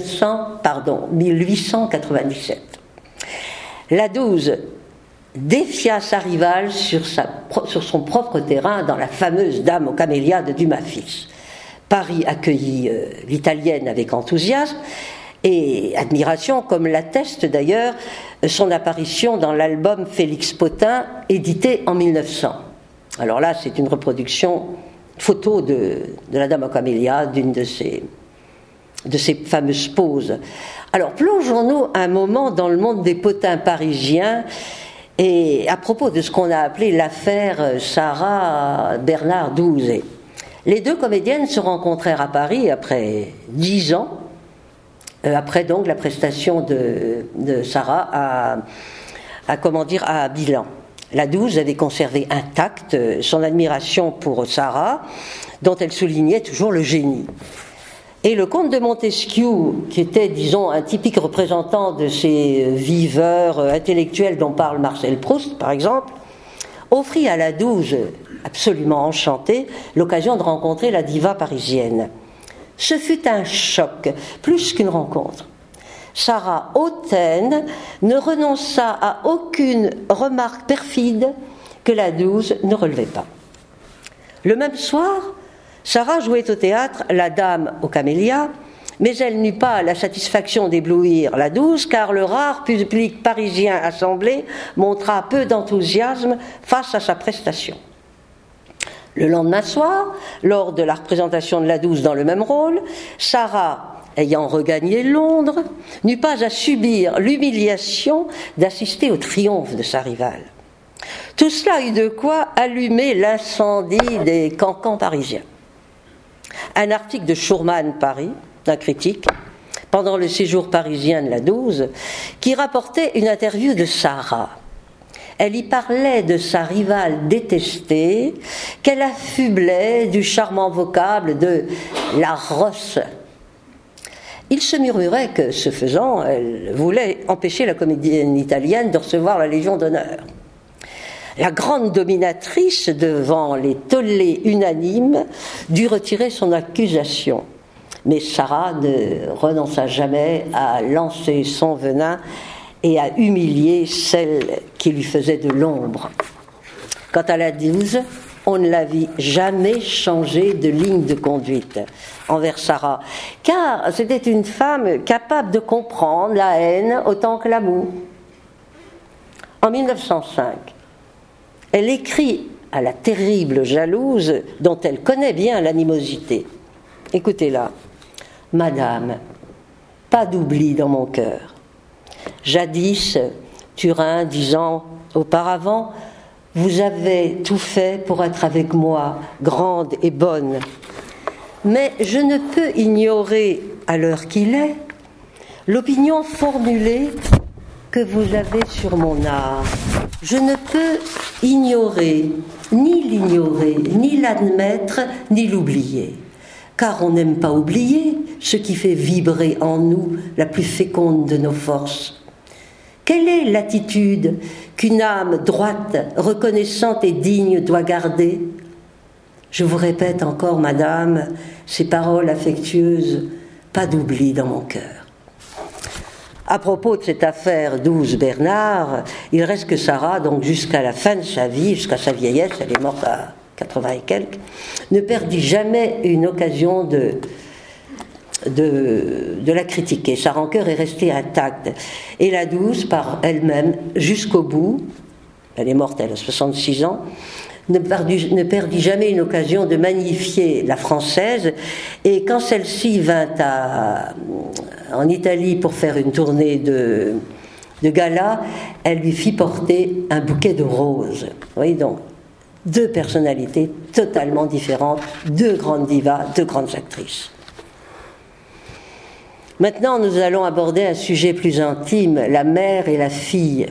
1897. La Douze défia sa rivale sur son propre terrain dans la fameuse Dame aux camélias de Dumas fils. Paris accueillit l'italienne avec enthousiasme et admiration, comme l'atteste d'ailleurs son apparition dans l'album Félix Potin, édité en 1900. Alors là, c'est une reproduction photo de la Dame aux camélias, d'une de ces fameuses poses. Alors plongeons-nous un moment dans le monde des potins parisiens et à propos de ce qu'on a appelé l'affaire Sarah Bernard Douzé. Les deux comédiennes se rencontrèrent à Paris après 10 ans, après donc la prestation de Sarah à Bilan. La Douze avait conservé intacte son admiration pour Sarah, dont elle soulignait toujours le génie. Et le comte de Montesquieu, qui était, disons, un typique représentant de ces viveurs intellectuels dont parle Marcel Proust, par exemple, offrit à la Douze, absolument enchantée, l'occasion de rencontrer la diva parisienne. Ce fut un choc, plus qu'une rencontre. Sarah, hautaine, ne renonça à aucune remarque perfide que la Douze ne relevait pas. Le même soir, Sarah jouait au théâtre La Dame aux camélias, mais elle n'eut pas la satisfaction d'éblouir la Douze, car le rare public parisien assemblé montra peu d'enthousiasme face à sa prestation. Le lendemain soir, lors de la représentation de la Douze dans le même rôle, Sarah, ayant regagné Londres, n'eut pas à subir l'humiliation d'assister au triomphe de sa rivale. Tout cela eut de quoi allumer l'incendie des cancans parisiens. Un article de Schurman Paris, d'un critique, pendant le séjour parisien de la Douze, qui rapportait une interview de Sarah. Elle y parlait de sa rivale détestée, qu'elle affublait du charmant vocable de « la rosse ». Il se murmurait que, ce faisant, elle voulait empêcher la comédienne italienne de recevoir la Légion d'honneur. La grande dominatrice, devant les tollés unanimes, dut retirer son accusation. Mais Sarah ne renonça jamais à lancer son venin et à humilier celle qui lui faisait de l'ombre. Quant à la Douze, on ne la vit jamais changer de ligne de conduite envers Sarah, car c'était une femme capable de comprendre la haine autant que l'amour. En 1905, elle écrit à la terrible jalouse, dont elle connaît bien l'animosité. Écoutez-la. « Madame, pas d'oubli dans mon cœur. Jadis, Turin, 10 ans auparavant, vous avez tout fait pour être avec moi, grande et bonne. Mais je ne peux ignorer, à l'heure qu'il est, l'opinion formulée que vous avez sur mon art. Je ne peux ignorer, ni l'admettre, ni l'oublier. Car on n'aime pas oublier ce qui fait vibrer en nous la plus féconde de nos forces. Quelle est l'attitude qu'une âme droite, reconnaissante et digne doit garder ? Je vous répète encore, madame, ces paroles affectueuses, pas d'oubli dans mon cœur. À propos de cette affaire Douze Bernard, il reste que Sarah, donc jusqu'à la fin de sa vie, jusqu'à sa vieillesse, elle est morte à 80 et quelques, ne perdit jamais une occasion de la critiquer. Sa rancœur est restée intacte. Et la Douze, par elle-même, jusqu'au bout, elle est morte, elle a 66 ans, ne perdit jamais une occasion de magnifier la Française. Et quand celle-ci vint en Italie pour faire une tournée de gala, elle lui fit porter un bouquet de roses. Vous voyez donc, deux personnalités totalement différentes, deux grandes divas, deux grandes actrices. Maintenant, nous allons aborder un sujet plus intime, la mère et la fille.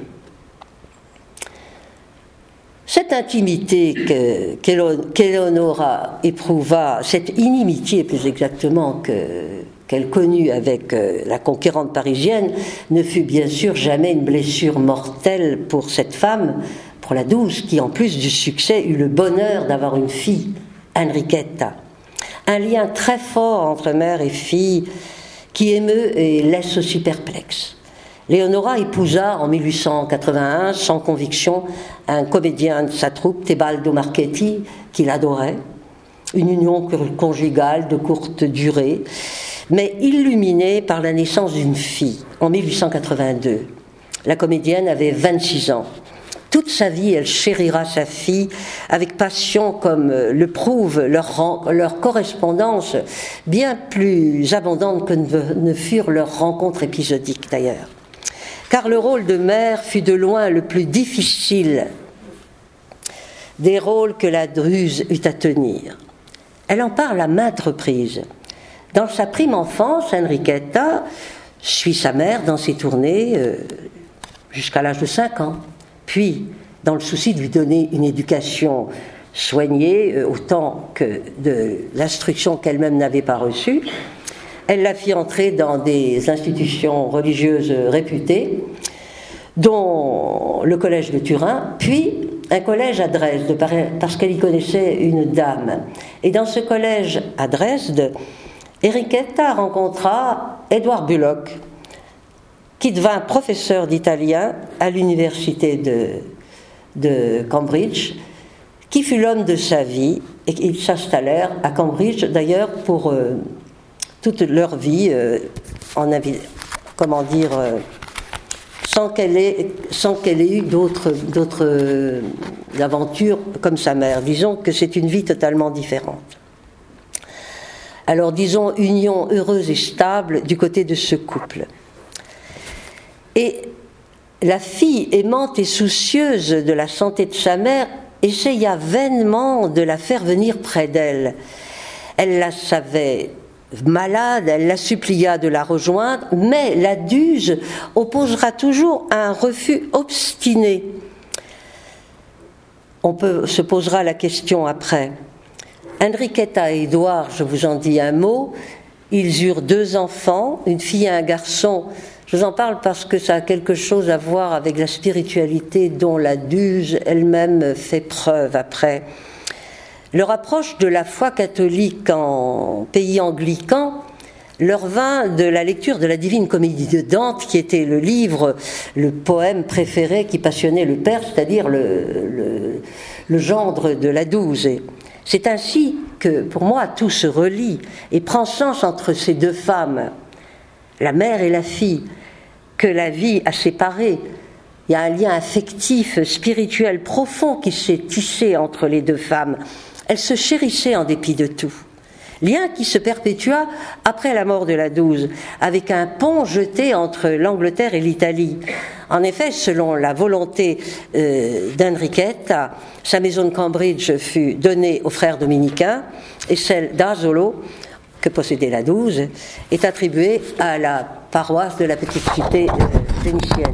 Cette intimité qu'Eleonora éprouva, cette inimitié plus exactement qu'elle connut avec la conquérante parisienne ne fut bien sûr jamais une blessure mortelle pour cette femme, pour la Douce, qui en plus du succès eut le bonheur d'avoir une fille, Enriqueta. Un lien très fort entre mère et fille qui émeut et laisse aussi perplexe. Léonora épousa en 1881, sans conviction, un comédien de sa troupe, Tebaldo Marchetti, qu'il adorait. Une union conjugale de courte durée, mais illuminée par la naissance d'une fille en 1882. La comédienne avait 26 ans. Toute sa vie, elle chérira sa fille avec passion, comme le prouve leur correspondance, bien plus abondante que ne furent leurs rencontres épisodiques d'ailleurs. Car le rôle de mère fut de loin le plus difficile des rôles que la Druse eut à tenir. Elle en parle à maintes reprises. Dans sa prime enfance, Enriqueta suit sa mère dans ses tournées jusqu'à l'âge de 5 ans. Puis, dans le souci de lui donner une éducation soignée, autant que de l'instruction qu'elle-même n'avait pas reçue, elle la fit entrer dans des institutions religieuses réputées, dont le collège de Turin, puis un collège à Dresde, parce qu'elle y connaissait une dame. Et dans ce collège à Dresde, Enriqueta rencontra Edward Bullock, qui devint professeur d'italien à l'université de Cambridge, qui fut l'homme de sa vie, et ils s'installèrent à Cambridge, d'ailleurs, pour toute leur vie, sans qu'elle ait eu d'autres aventures comme sa mère. Disons que c'est une vie totalement différente. Alors disons union heureuse et stable du côté de ce couple. Et la fille aimante et soucieuse de la santé de sa mère essaya vainement de la faire venir près d'elle. Elle la savait malade, elle la supplia de la rejoindre, mais la Duse opposera toujours un refus obstiné. Se posera la question après. Enriqueta et Édouard, je vous en dis un mot, ils eurent 2 enfants, une fille et un garçon. Je vous en parle parce que ça a quelque chose à voir avec la spiritualité dont la Duse elle-même fait preuve après. Leur approche de la foi catholique en pays anglican leur vint de la lecture de la Divine Comédie de Dante, qui était le livre, le poème préféré qui passionnait le père, c'est-à-dire le gendre de la Douze. C'est ainsi que, pour moi, tout se relie et prend sens entre ces 2 femmes, la mère et la fille, que la vie a séparées. Il y a un lien affectif, spirituel profond qui s'est tissé entre les 2 femmes. Elles se chérissaient en dépit de tout. Lien qui se perpétua après la mort de la Douze, avec un pont jeté entre l'Angleterre et l'Italie. En effet, selon la volonté d'Enriqueta, sa maison de Cambridge fut donnée aux frères dominicains et celle d'Asolo, que possédait la Douze, est attribuée à la paroisse de la petite cité vénitienne.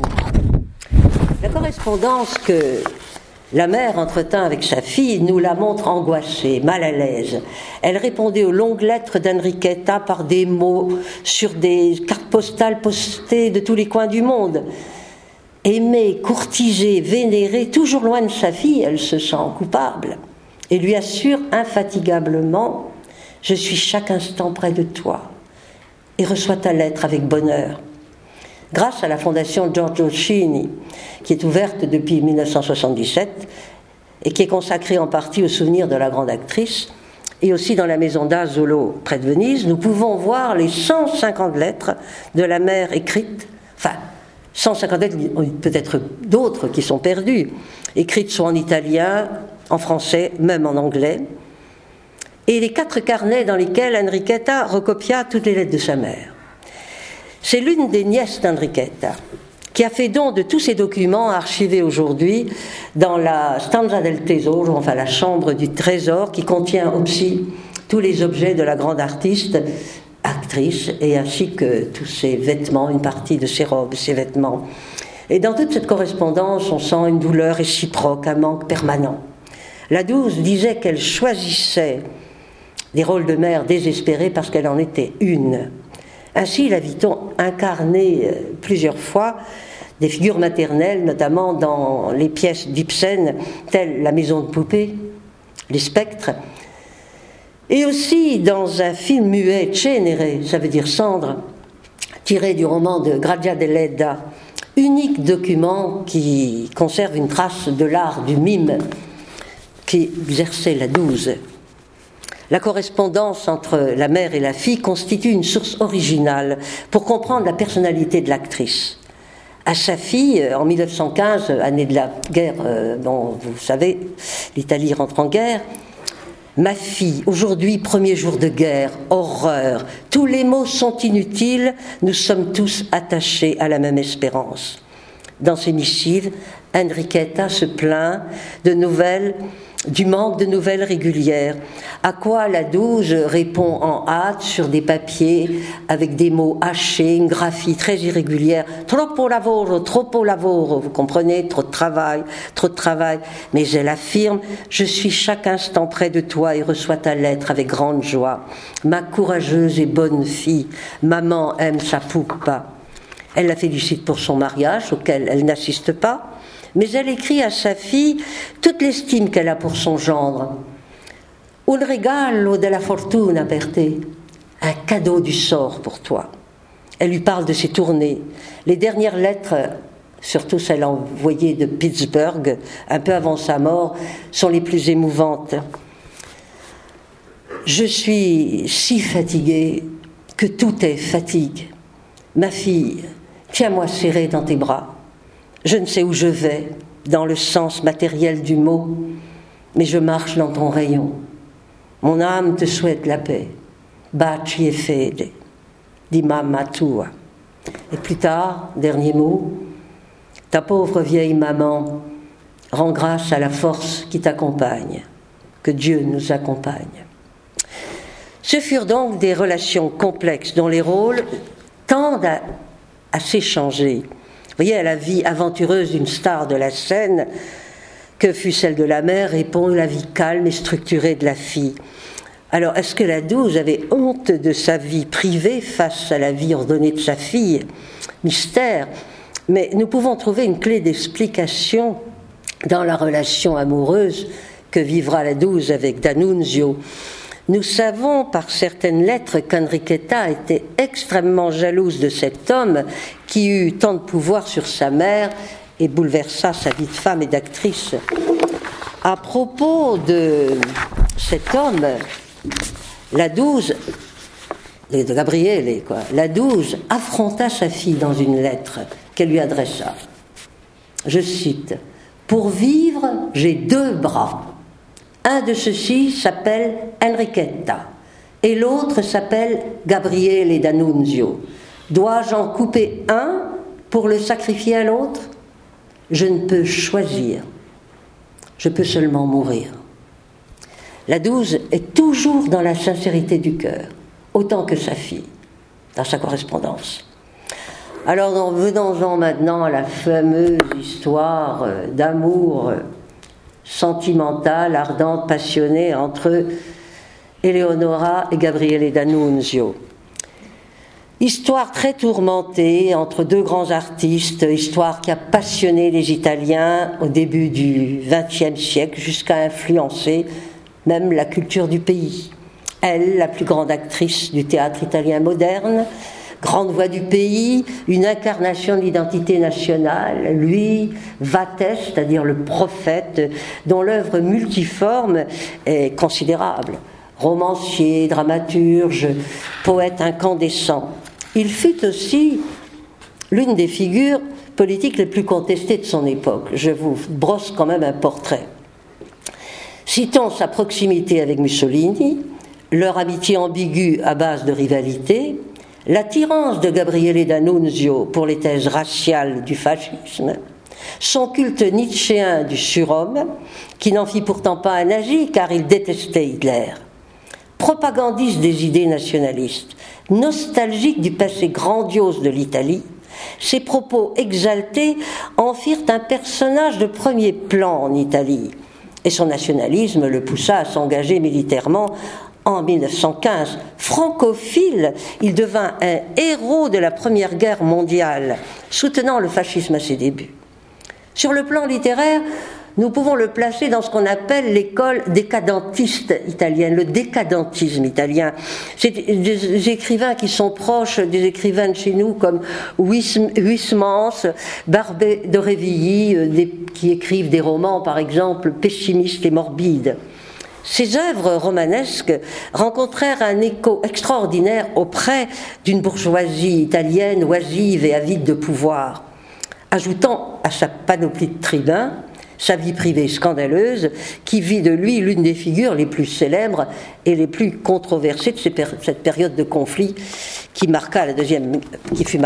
La correspondance que la mère entretint avec sa fille nous la montre angoissée, mal à l'aise. Elle répondait aux longues lettres d'Enriqueta par des mots sur des cartes postales postées de tous les coins du monde. Aimée, courtisée, vénérée, toujours loin de sa fille, elle se sent coupable et lui assure infatigablement « Je suis chaque instant près de toi et reçois ta lettre avec bonheur ». Grâce à la fondation Giorgio Cini, qui est ouverte depuis 1977 et qui est consacrée en partie au souvenir de la grande actrice, et aussi dans la maison d'Asolo près de Venise, nous pouvons voir les 150 lettres de la mère écrites, enfin 150 lettres, peut-être d'autres qui sont perdues, écrites soit en italien, en français, même en anglais, et les 4 carnets dans lesquels Enriqueta recopia toutes les lettres de sa mère. C'est l'une des nièces d'Enriqueta qui a fait don de tous ces documents archivés aujourd'hui dans la Stanza del Tesoro, enfin la chambre du trésor, qui contient aussi tous les objets de la grande actrice, et ainsi que tous ses vêtements, une partie de ses robes, ses vêtements. Et dans toute cette correspondance, on sent une douleur réciproque, un manque permanent. La Douze disait qu'elle choisissait des rôles de mère désespérée parce qu'elle en était une. Ainsi la vit-on incarner plusieurs fois des figures maternelles, notamment dans les pièces d'Ibsen, telles La maison de poupée, Les spectres, et aussi dans un film muet, Cenere, ça veut dire cendre, tiré du roman de Grazia Deledda, unique document qui conserve une trace de l'art du mime qui exerçait la Douze. La correspondance entre la mère et la fille constitue une source originale pour comprendre la personnalité de l'actrice. À sa fille, en 1915, année de la guerre, dont vous savez, l'Italie rentre en guerre, « Ma fille, aujourd'hui, premier jour de guerre, horreur, tous les mots sont inutiles, nous sommes tous attachés à la même espérance. » Dans ses missives, Enriqueta se plaint du manque de nouvelles régulières, à quoi la Douze répond en hâte sur des papiers avec des mots hachés, une graphie très irrégulière. Troppo lavoro, vous comprenez, trop de travail. Mais elle affirme, je suis chaque instant près de toi et reçois ta lettre avec grande joie. Ma courageuse et bonne fille, maman aime sa poupa. Elle la félicite pour son mariage, auquel elle n'assiste pas. Mais elle écrit à sa fille toute l'estime qu'elle a pour son gendre. Un regalo della fortuna per te, un cadeau du sort pour toi. Elle lui parle de ses tournées. Les dernières lettres, surtout celles envoyées de Pittsburgh, un peu avant sa mort, sont les plus émouvantes. Je suis si fatiguée que tout est fatigue. Ma fille, tiens-moi serrée dans tes bras. Je ne sais où je vais, dans le sens matériel du mot, mais je marche dans ton rayon. Mon âme te souhaite la paix. Baci e fede, di mamma tua. Et plus tard, dernier mot, ta pauvre vieille maman rend grâce à la force qui t'accompagne. Que Dieu nous accompagne. Ce furent donc des relations complexes dont les rôles tendent à s'échanger. Vous voyez, à la vie aventureuse d'une star de la scène, que fut celle de la mère, répond la vie calme et structurée de la fille. Alors, est-ce que la Douze avait honte de sa vie privée face à la vie ordonnée de sa fille ? Mystère. Mais nous pouvons trouver une clé d'explication dans la relation amoureuse que vivra la Douze avec D'Annunzio. Nous savons par certaines lettres qu'Enriqueta était extrêmement jalouse de cet homme qui eut tant de pouvoir sur sa mère et bouleversa sa vie de femme et d'actrice. À propos de cet homme, la Douze, de Gabriele, la Douze affronta sa fille dans une lettre qu'elle lui adressa. Je cite, « Pour vivre, j'ai 2 bras. Un de ceux-ci s'appelle Enriqueta et l'autre s'appelle Gabriele D'Annunzio. Dois-je en couper un pour le sacrifier à l'autre ? Je ne peux choisir. Je peux seulement mourir. » La Douze est toujours dans la sincérité du cœur, autant que sa fille, dans sa correspondance. Alors venons-en maintenant à la fameuse histoire d'amour sentimentale, ardente, passionnée entre Eleonora et Gabriele D'Annunzio. Histoire très tourmentée entre 2 grands artistes, histoire qui a passionné les Italiens au début du XXe siècle jusqu'à influencer même la culture du pays. Elle, la plus grande actrice du théâtre italien moderne, grande voix du pays, une incarnation de l'identité nationale, lui, Vathès, c'est-à-dire le prophète, dont l'œuvre multiforme est considérable. Romancier, dramaturge, poète incandescent. Il fut aussi l'une des figures politiques les plus contestées de son époque. Je vous brosse quand même un portrait. Citons sa proximité avec Mussolini, leur amitié ambiguë à base de rivalité, l'attirance de Gabriele D'Annunzio pour les thèses raciales du fascisme, son culte nietzschéen du surhomme, qui n'en fit pourtant pas un nazi car il détestait Hitler. Propagandiste des idées nationalistes, nostalgique du passé grandiose de l'Italie, ses propos exaltés en firent un personnage de premier plan en Italie, et son nationalisme le poussa à s'engager militairement En 1915, francophile, il devint un héros de la Première Guerre mondiale, soutenant le fascisme à ses débuts. Sur le plan littéraire, nous pouvons le placer dans ce qu'on appelle l'école décadentiste italienne, le décadentisme italien. C'est des écrivains qui sont proches des écrivains de chez nous comme Huysmans, Barbé d'Aurevilly, qui écrivent des romans par exemple pessimistes et morbides. Ces œuvres romanesques rencontrèrent un écho extraordinaire auprès d'une bourgeoisie italienne oisive et avide de pouvoir, ajoutant à sa panoplie de tribuns sa vie privée scandaleuse, qui vit de lui l'une des figures les plus célèbres et les plus controversées de cette période de conflit qui marqua qui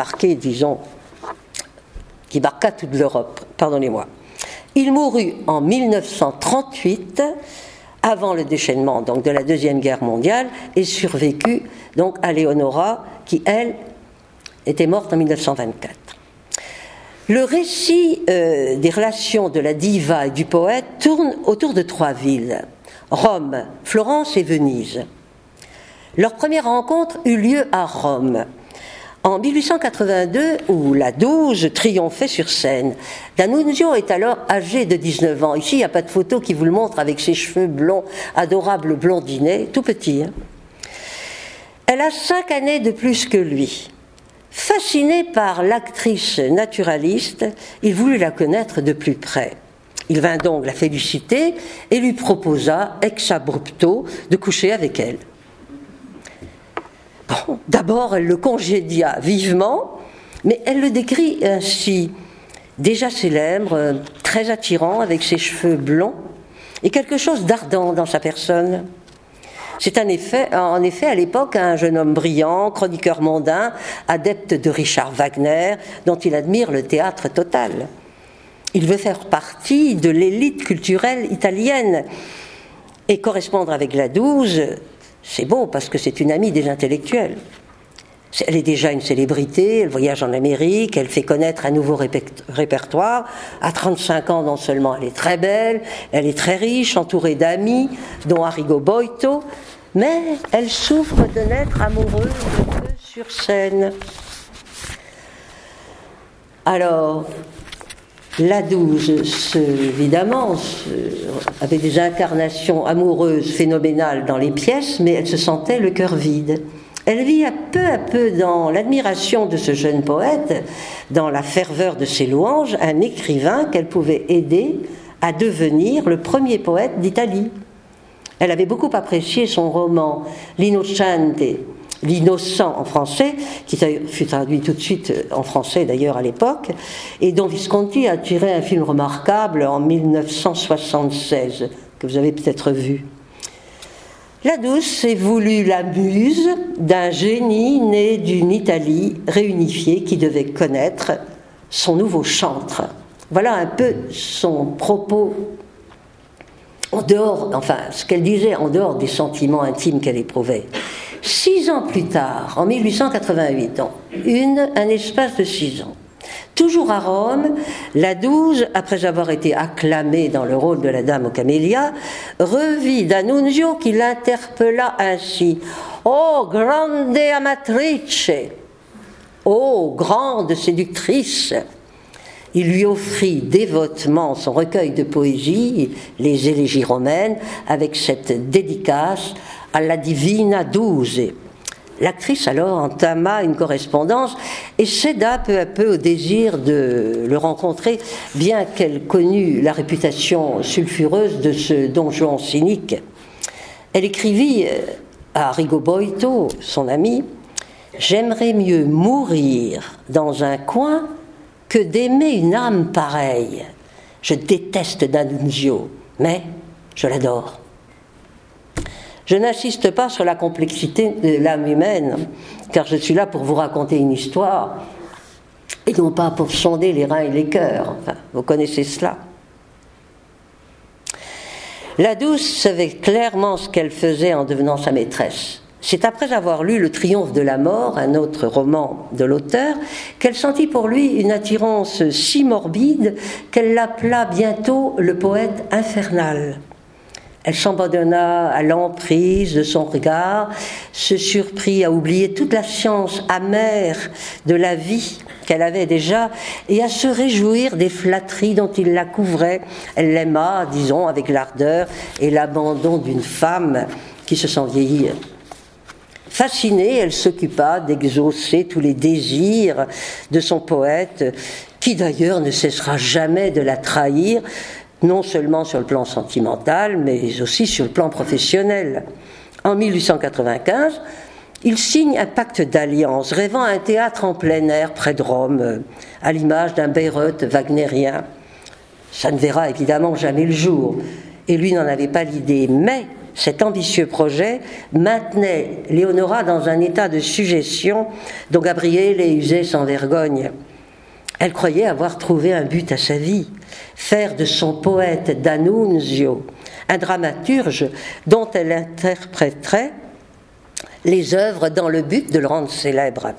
marqua toute l'Europe. Pardonnez-moi. Il mourut en 1938, avant le déchaînement donc de la Deuxième Guerre mondiale, et survécut donc à Leonora, qui elle était morte en 1924. Le récit des relations de la diva et du poète tourne autour de 3 villes, Rome, Florence et Venise. Leur première rencontre eut lieu à Rome, en 1882, où la Douze triomphait sur scène. D'Annunzio est alors âgé de 19 ans. Ici, il n'y a pas de photo qui vous le montre avec ses cheveux blonds, adorables blondinets, tout petit. Elle a 5 années de plus que lui. Fasciné par l'actrice naturaliste, il voulut la connaître de plus près. Il vint donc la féliciter et lui proposa, ex abrupto, de coucher avec elle. Bon, d'abord, elle le congédia vivement, mais elle le décrit ainsi, déjà célèbre, très attirant, avec ses cheveux blonds, et quelque chose d'ardent dans sa personne. C'est en effet à l'époque un jeune homme brillant, chroniqueur mondain, adepte de Richard Wagner, dont il admire le théâtre total. Il veut faire partie de l'élite culturelle italienne et correspondre avec la Douze, c'est beau parce que c'est une amie des intellectuels. Elle est déjà une célébrité, elle voyage en Amérique, elle fait connaître un nouveau répertoire. À 35 ans, non seulement elle est très belle, elle est très riche, entourée d'amis, dont Arrigo Boito, mais elle souffre de n'être amoureuse que sur scène. Alors, la Douze, évidemment, avait des incarnations amoureuses phénoménales dans les pièces, mais elle se sentait le cœur vide. Elle vit peu à peu dans l'admiration de ce jeune poète, dans la ferveur de ses louanges, un écrivain qu'elle pouvait aider à devenir le premier poète d'Italie. Elle avait beaucoup apprécié son roman L'Innocente, L'innocent en français, qui fut traduit tout de suite en français d'ailleurs à l'époque, et dont Visconti a tiré un film remarquable en 1976, que vous avez peut-être vu. La Douce s'est voulue la muse d'un génie né d'une Italie réunifiée qui devait connaître son nouveau chantre. Voilà un peu son propos, en dehors, enfin, ce qu'elle disait en dehors des sentiments intimes qu'elle éprouvait. 6 ans plus tard, en 1888, donc, un espace de 6 ans, toujours à Rome, la Douze, après avoir été acclamée dans le rôle de la Dame aux Camélias, revit D'Annunzio qui l'interpella ainsi: « Oh, grande amatrice ! Oh, grande séductrice !» Il lui offrit dévotement son recueil de poésie, les élégies romaines, avec cette dédicace à la Divina Douze. L'actrice alors entama une correspondance et céda peu à peu au désir de le rencontrer, bien qu'elle connût la réputation sulfureuse de ce don Juan cynique. Elle écrivit à Arrigo Boito, son ami: « J'aimerais mieux mourir dans un coin que d'aimer une âme pareille. Je déteste D'Annunzio, mais je l'adore. » Je n'insiste pas sur la complexité de l'âme humaine, car je suis là pour vous raconter une histoire, et non pas pour sonder les reins et les cœurs. Enfin, vous connaissez cela. La Douce savait clairement ce qu'elle faisait en devenant sa maîtresse. C'est après avoir lu Le Triomphe de la mort, un autre roman de l'auteur, qu'elle sentit pour lui une attirance si morbide qu'elle l'appela bientôt le poète infernal. Elle s'abandonna à l'emprise de son regard, se surprit à oublier toute la science amère de la vie qu'elle avait déjà et à se réjouir des flatteries dont il la couvrait. Elle l'aima, disons, avec l'ardeur et l'abandon d'une femme qui se sent vieillir. Fascinée, elle s'occupa d'exaucer tous les désirs de son poète, qui d'ailleurs ne cessera jamais de la trahir, non seulement sur le plan sentimental, mais aussi sur le plan professionnel. En 1895, il signe un pacte d'alliance, rêvant un théâtre en plein air près de Rome, à l'image d'un Bayreuth wagnérien. Ça ne verra évidemment jamais le jour, et lui n'en avait pas l'idée, mais cet ambitieux projet maintenait Léonora dans un état de suggestion dont Gabriele usait sans vergogne. Elle croyait avoir trouvé un but à sa vie, faire de son poète D'Annunzio un dramaturge dont elle interpréterait les œuvres dans le but de le rendre célèbre.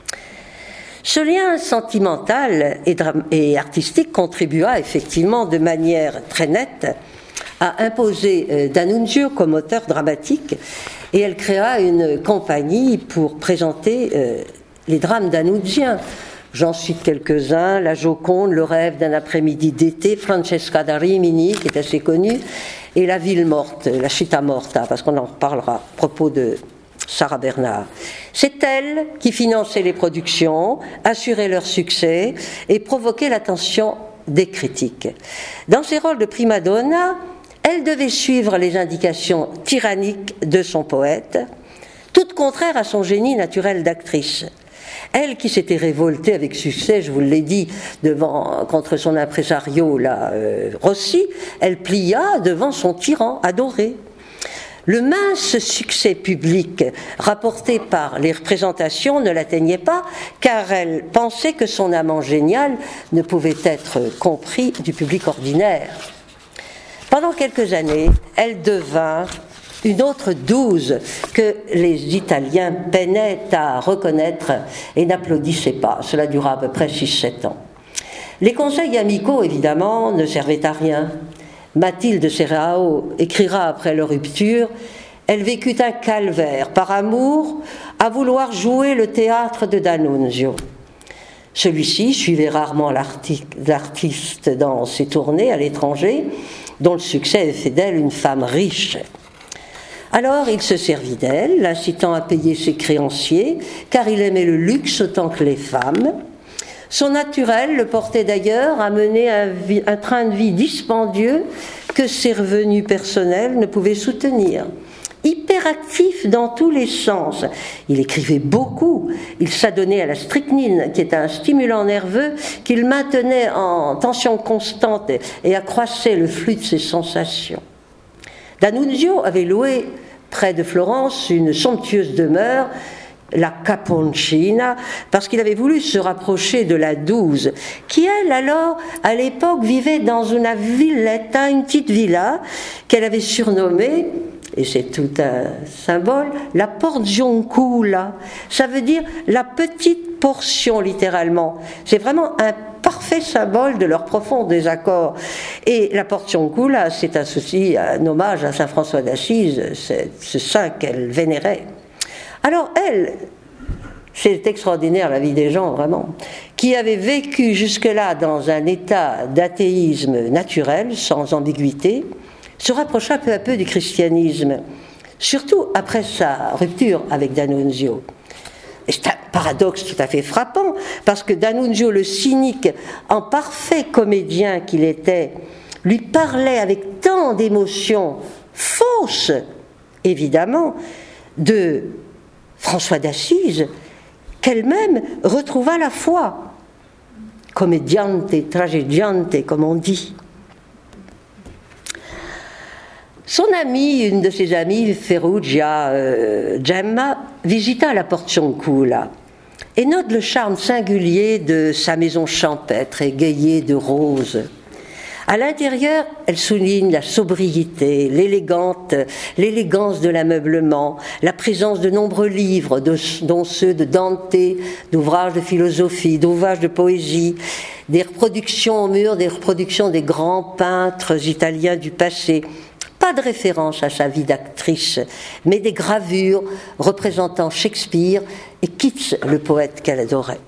Ce lien sentimental et artistique contribua effectivement de manière très nette à imposer D'Annunzio comme auteur dramatique, et elle créa une compagnie pour présenter les drames d'annunziens. J'en cite quelques-uns: La Joconde, Le rêve d'un après-midi d'été, Francesca da Rimini, qui est assez connue, et La ville morte, La città morta, parce qu'on en reparlera à propos de Sarah Bernhardt. C'est elle qui finançait les productions, assurait leur succès et provoquait l'attention des critiques. Dans ses rôles de prima donna, elle devait suivre les indications tyranniques de son poète, toutes contraires à son génie naturel d'actrice. Elle qui s'était révoltée avec succès, je vous l'ai dit, contre son impresario Rossi, elle plia devant son tyran adoré. Le mince succès public rapporté par les représentations ne l'atteignait pas, car elle pensait que son amant génial ne pouvait être compris du public ordinaire. Pendant quelques années, elle devint une autre Douze que les Italiens peinaient à reconnaître et n'applaudissaient pas. Cela dura à peu près 6-7 ans. Les conseils amicaux, évidemment, ne servaient à rien. Mathilde Serrao écrira après leur rupture: elle vécut un calvaire par amour à vouloir jouer le théâtre de D'Annunzio. Celui-ci suivait rarement l'artiste dans ses tournées à l'étranger, dont le succès fait d'elle une femme riche. Alors il se servit d'elle, l'incitant à payer ses créanciers, car il aimait le luxe autant que les femmes. Son naturel le portait d'ailleurs à mener un train de vie dispendieux que ses revenus personnels ne pouvaient soutenir. Hyperactif dans tous les sens, il écrivait beaucoup, il s'adonnait à la strychnine, qui est un stimulant nerveux qu'il maintenait en tension constante et accroissait le flux de ses sensations. D'Annunzio avait loué près de Florence une somptueuse demeure, la Caponcina, parce qu'il avait voulu se rapprocher de la Douze, qui elle alors, à l'époque, vivait dans une villetta, une petite villa qu'elle avait surnommée, et c'est tout un symbole, la Porziuncula. Ça veut dire la petite portion, littéralement. C'est vraiment un parfait symbole de leur profond désaccord. Et la Porziuncula, c'est aussi un hommage à saint François d'Assise, ce saint qu'elle vénérait. Alors elle, c'est extraordinaire la vie des gens, vraiment, qui avait vécu jusque-là dans un état d'athéisme naturel, sans ambiguïté, se rapprocha peu à peu du christianisme, surtout après sa rupture avec D'Annunzio. Et c'est un paradoxe tout à fait frappant, parce que D'Annunzio, le cynique, en parfait comédien qu'il était, lui parlait avec tant d'émotions fausses, évidemment, de François d'Assise, qu'elle-même retrouva la foi. Commediante, tragediante, comme on dit. Son amie, une de ses amies, Ferrugia Gemma, visita la Porziuncula et note le charme singulier de sa maison champêtre égayée de roses. À l'intérieur, elle souligne la sobriété, l'élégance de l'ameublement, la présence de nombreux livres, dont ceux de Dante, d'ouvrages de philosophie, d'ouvrages de poésie, des reproductions au mur, des reproductions des grands peintres italiens du passé. pas de référence à sa vie d'actrice, mais des gravures représentant Shakespeare et Keats, le poète qu'elle adorait.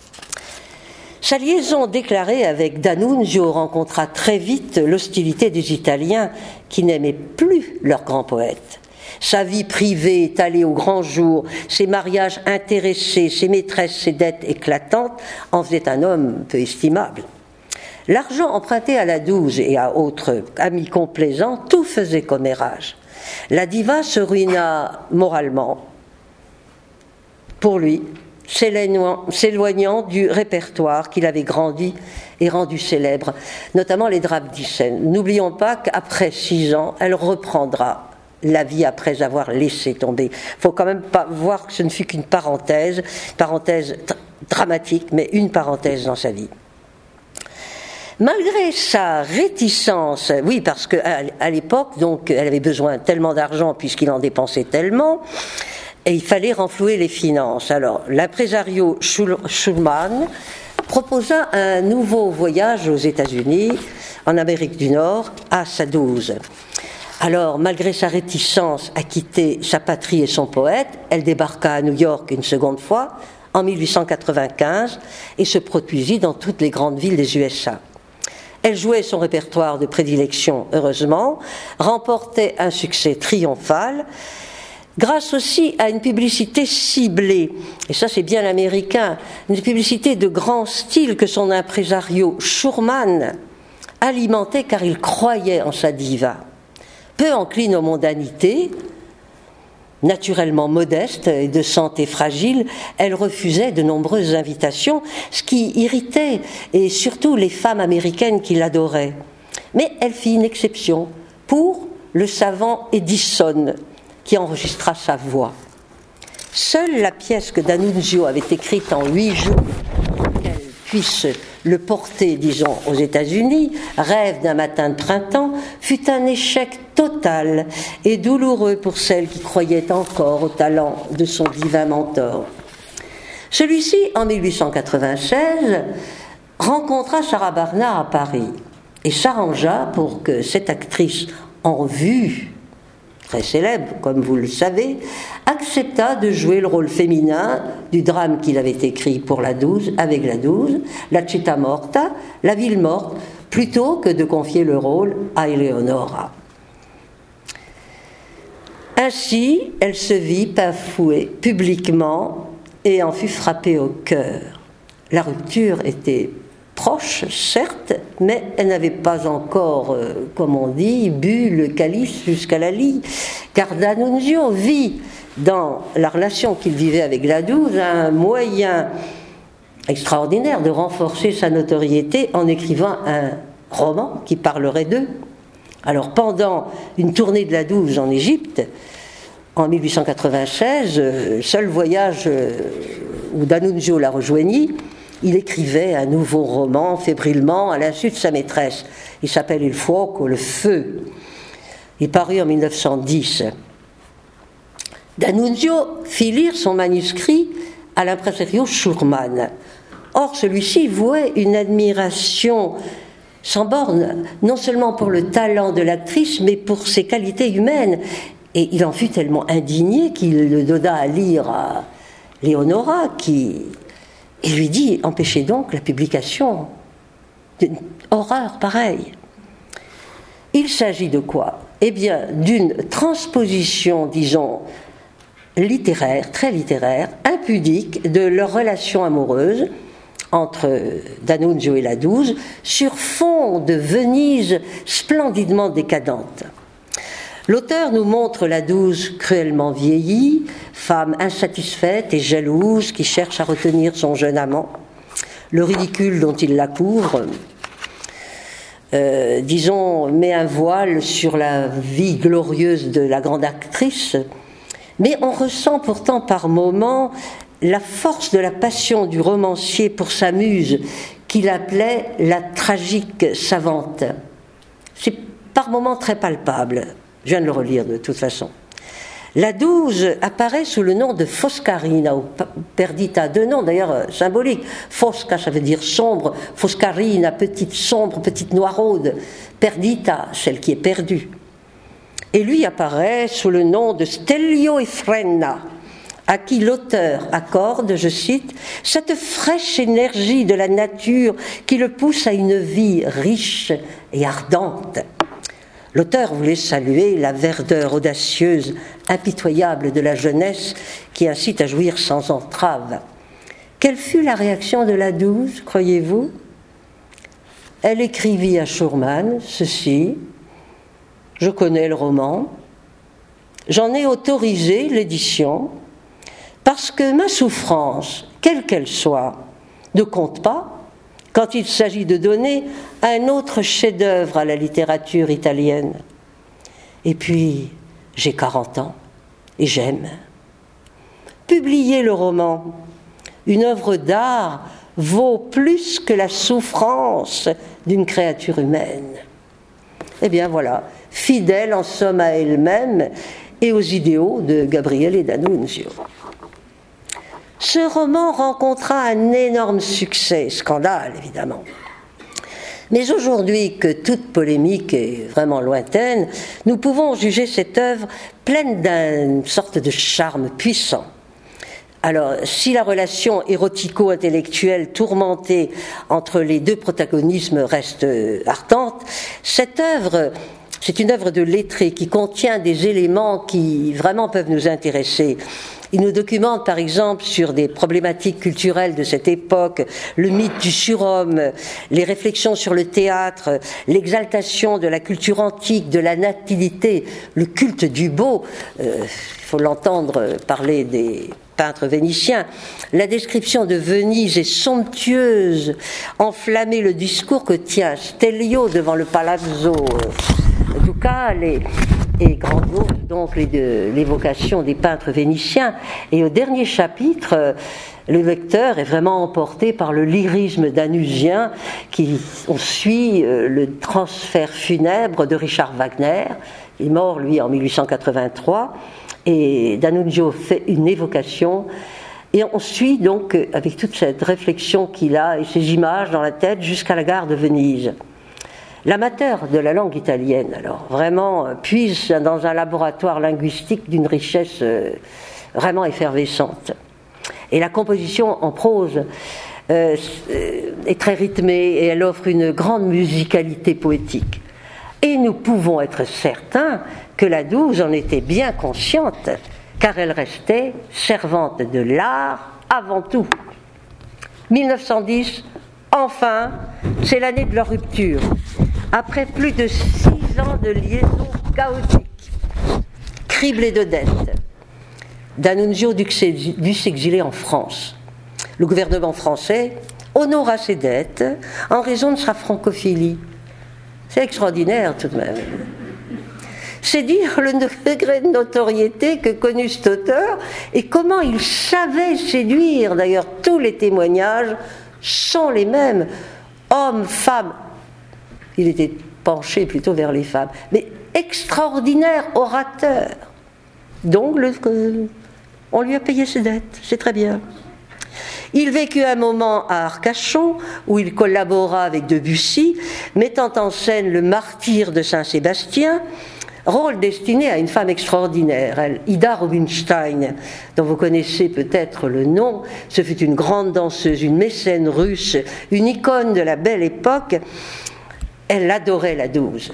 Sa liaison déclarée avec D'Annunzio rencontra très vite l'hostilité des Italiens qui n'aimaient plus leur grand poète. Sa vie privée étalée au grand jour, ses mariages intéressés, ses maîtresses, ses dettes éclatantes en faisaient un homme peu estimable. L'argent emprunté à la Douze et à autres amis complaisants, tout faisait commérage. La diva se ruina moralement pour lui, s'éloignant du répertoire qu'il avait grandi et rendu célèbre, notamment les drames d'Issène. N'oublions pas qu'après 6 ans, elle reprendra la vie après avoir laissé tomber. Il ne faut quand même pas voir que ce ne fut qu'une parenthèse dramatique, mais une parenthèse dans sa vie. Malgré sa réticence, oui, parce qu'à l'époque, donc, elle avait besoin tellement d'argent puisqu'il en dépensait tellement, et il fallait renflouer les finances. Alors, l'impresario Schulman proposa un nouveau voyage aux États-Unis, en Amérique du Nord, à sa Douze. Alors, malgré sa réticence à quitter sa patrie et son poète, elle débarqua à New York une seconde fois, en 1895, et se produisit dans toutes les grandes villes des USA. Elle jouait son répertoire de prédilection, heureusement, remportait un succès triomphal, grâce aussi à une publicité ciblée, et ça c'est bien américain, une publicité de grand style que son impresario Schurman alimentait car il croyait en sa diva. Peu encline aux mondanités, naturellement modeste et de santé fragile, elle refusait de nombreuses invitations, ce qui irritait et surtout les femmes américaines qui l'adoraient. Mais elle fit une exception pour le savant Edison, qui enregistra sa voix. Seule la pièce que D'Annunzio avait écrite en 8 jours pour qu'elle puisse le porter, disons, aux États-Unis, Rêve d'un matin de printemps, fut un échec total et douloureux pour celle qui croyait encore au talent de son divin mentor. Celui-ci, en 1896, rencontra Sarah Bernhardt à Paris et s'arrangea pour que cette actrice en vue, très célèbre, comme vous le savez, accepta de jouer le rôle féminin du drame qu'il avait écrit pour la Douze, avec la Douze, La Città Morta, la ville morte, plutôt que de confier le rôle à Eleonora. Ainsi, elle se vit bafouée publiquement et en fut frappée au cœur. La rupture était proche, certes, mais elle n'avait pas encore, comme on dit, bu le calice jusqu'à la lie, car D'Annunzio vit dans la relation qu'il vivait avec la Douze un moyen extraordinaire de renforcer sa notoriété en écrivant un roman qui parlerait d'eux. Alors, pendant une tournée de la Douze en Égypte, en 1896, seul voyage où D'Annunzio la rejoignit, il écrivait un nouveau roman fébrilement à l'insu de sa maîtresse. Il s'appelle Il Fuoco, le feu. Il parut en 1910. D'Annunzio fit lire son manuscrit à l'impresario Schurman. Or, celui-ci vouait une admiration sans borne, non seulement pour le talent de l'actrice, mais pour ses qualités humaines. Et il en fut tellement indigné qu'il le donna à lire à Leonora, et lui dit, empêchez donc la publication d'une horreur pareille. Il s'agit de quoi ? Eh bien, d'une transposition, disons, littéraire, très littéraire, impudique de leur relation amoureuse entre D'Annunzio et la Douze, sur fond de Venise splendidement décadente. L'auteur nous montre la Douze cruellement vieillie, femme insatisfaite et jalouse qui cherche à retenir son jeune amant. Le ridicule dont il la couvre, disons, met un voile sur la vie glorieuse de la grande actrice, mais on ressent pourtant par moments la force de la passion du romancier pour sa muse, qu'il appelait la tragique savante. C'est par moments très palpable. Je viens de le relire de toute façon. La Douze apparaît sous le nom de Foscarina, ou Perdita, deux noms d'ailleurs symboliques. Fosca, ça veut dire sombre, Foscarina, petite sombre, petite noiraude, Perdita, celle qui est perdue. et lui apparaît sous le nom de Stellio Efrenna, à qui l'auteur accorde, je cite, cette fraîche énergie de la nature qui le pousse à une vie riche et ardente. L'auteur voulait saluer la verdeur audacieuse, impitoyable de la jeunesse qui incite à jouir sans entrave. Quelle fut la réaction de la Douze, croyez-vous ? Elle écrivit à Schurman ceci: « Je connais le roman, j'en ai autorisé l'édition, parce que ma souffrance, quelle qu'elle soit, ne compte pas quand il s'agit de donner un autre chef-d'œuvre à la littérature italienne. Et puis, j'ai 40 ans et j'aime. Publier le roman, une œuvre d'art, vaut plus que la souffrance d'une créature humaine. » Eh bien voilà, fidèle en somme à elle-même et aux idéaux de Gabriele D'Annunzio. Ce roman rencontra un énorme succès, scandale évidemment. Mais aujourd'hui que toute polémique est vraiment lointaine, nous pouvons juger cette œuvre pleine d'une sorte de charme puissant. Alors, si la relation érotico-intellectuelle tourmentée entre les deux protagonismes reste ardente, cette œuvre, c'est une œuvre de lettré qui contient des éléments qui vraiment peuvent nous intéresser. Il nous documente par exemple sur des problématiques culturelles de cette époque, le mythe du surhomme, les réflexions sur le théâtre, l'exaltation de la culture antique, de la nativité, le culte du beau, il faut l'entendre parler des peintres vénitiens. La description de Venise est somptueuse, enflammer le discours que tient Stellio devant le Palazzo Ducale et grandiose donc l'évocation des peintres vénitiens. Et au dernier chapitre, le lecteur est vraiment emporté par le lyrisme danusien on suit le transfert funèbre de Richard Wagner. Il est mort lui en 1883 et D'Annunzio fait une évocation. Et on suit donc avec toute cette réflexion qu'il a et ces images dans la tête jusqu'à la gare de Venise. L'amateur de la langue italienne, alors, vraiment puise dans un laboratoire linguistique d'une richesse vraiment effervescente. Et la composition en prose est très rythmée et elle offre une grande musicalité poétique. Et nous pouvons être certains que la Douze en était bien consciente, car elle restait servante de l'art avant tout. 1910, enfin, c'est l'année de leur rupture. Après plus de 6 ans de liaison chaotique, criblée de dettes, D'Annunzio dut s'exiler en France. Le gouvernement français honora ses dettes en raison de sa francophilie. C'est extraordinaire tout de même. C'est dire le degré de notoriété que connut cet auteur et comment il savait séduire. D'ailleurs, tous les témoignages sont les mêmes. Hommes, femmes. Il était penché plutôt vers les femmes. Mais extraordinaire orateur. Donc, on lui a payé ses dettes. C'est très bien. Il vécut un moment à Arcachon, où il collabora avec Debussy, mettant en scène le martyre de Saint-Sébastien, rôle destiné à une femme extraordinaire, elle, Ida Rubinstein, dont vous connaissez peut-être le nom. Ce fut une grande danseuse, une mécène russe, une icône de la belle époque. Elle adorait la Douze.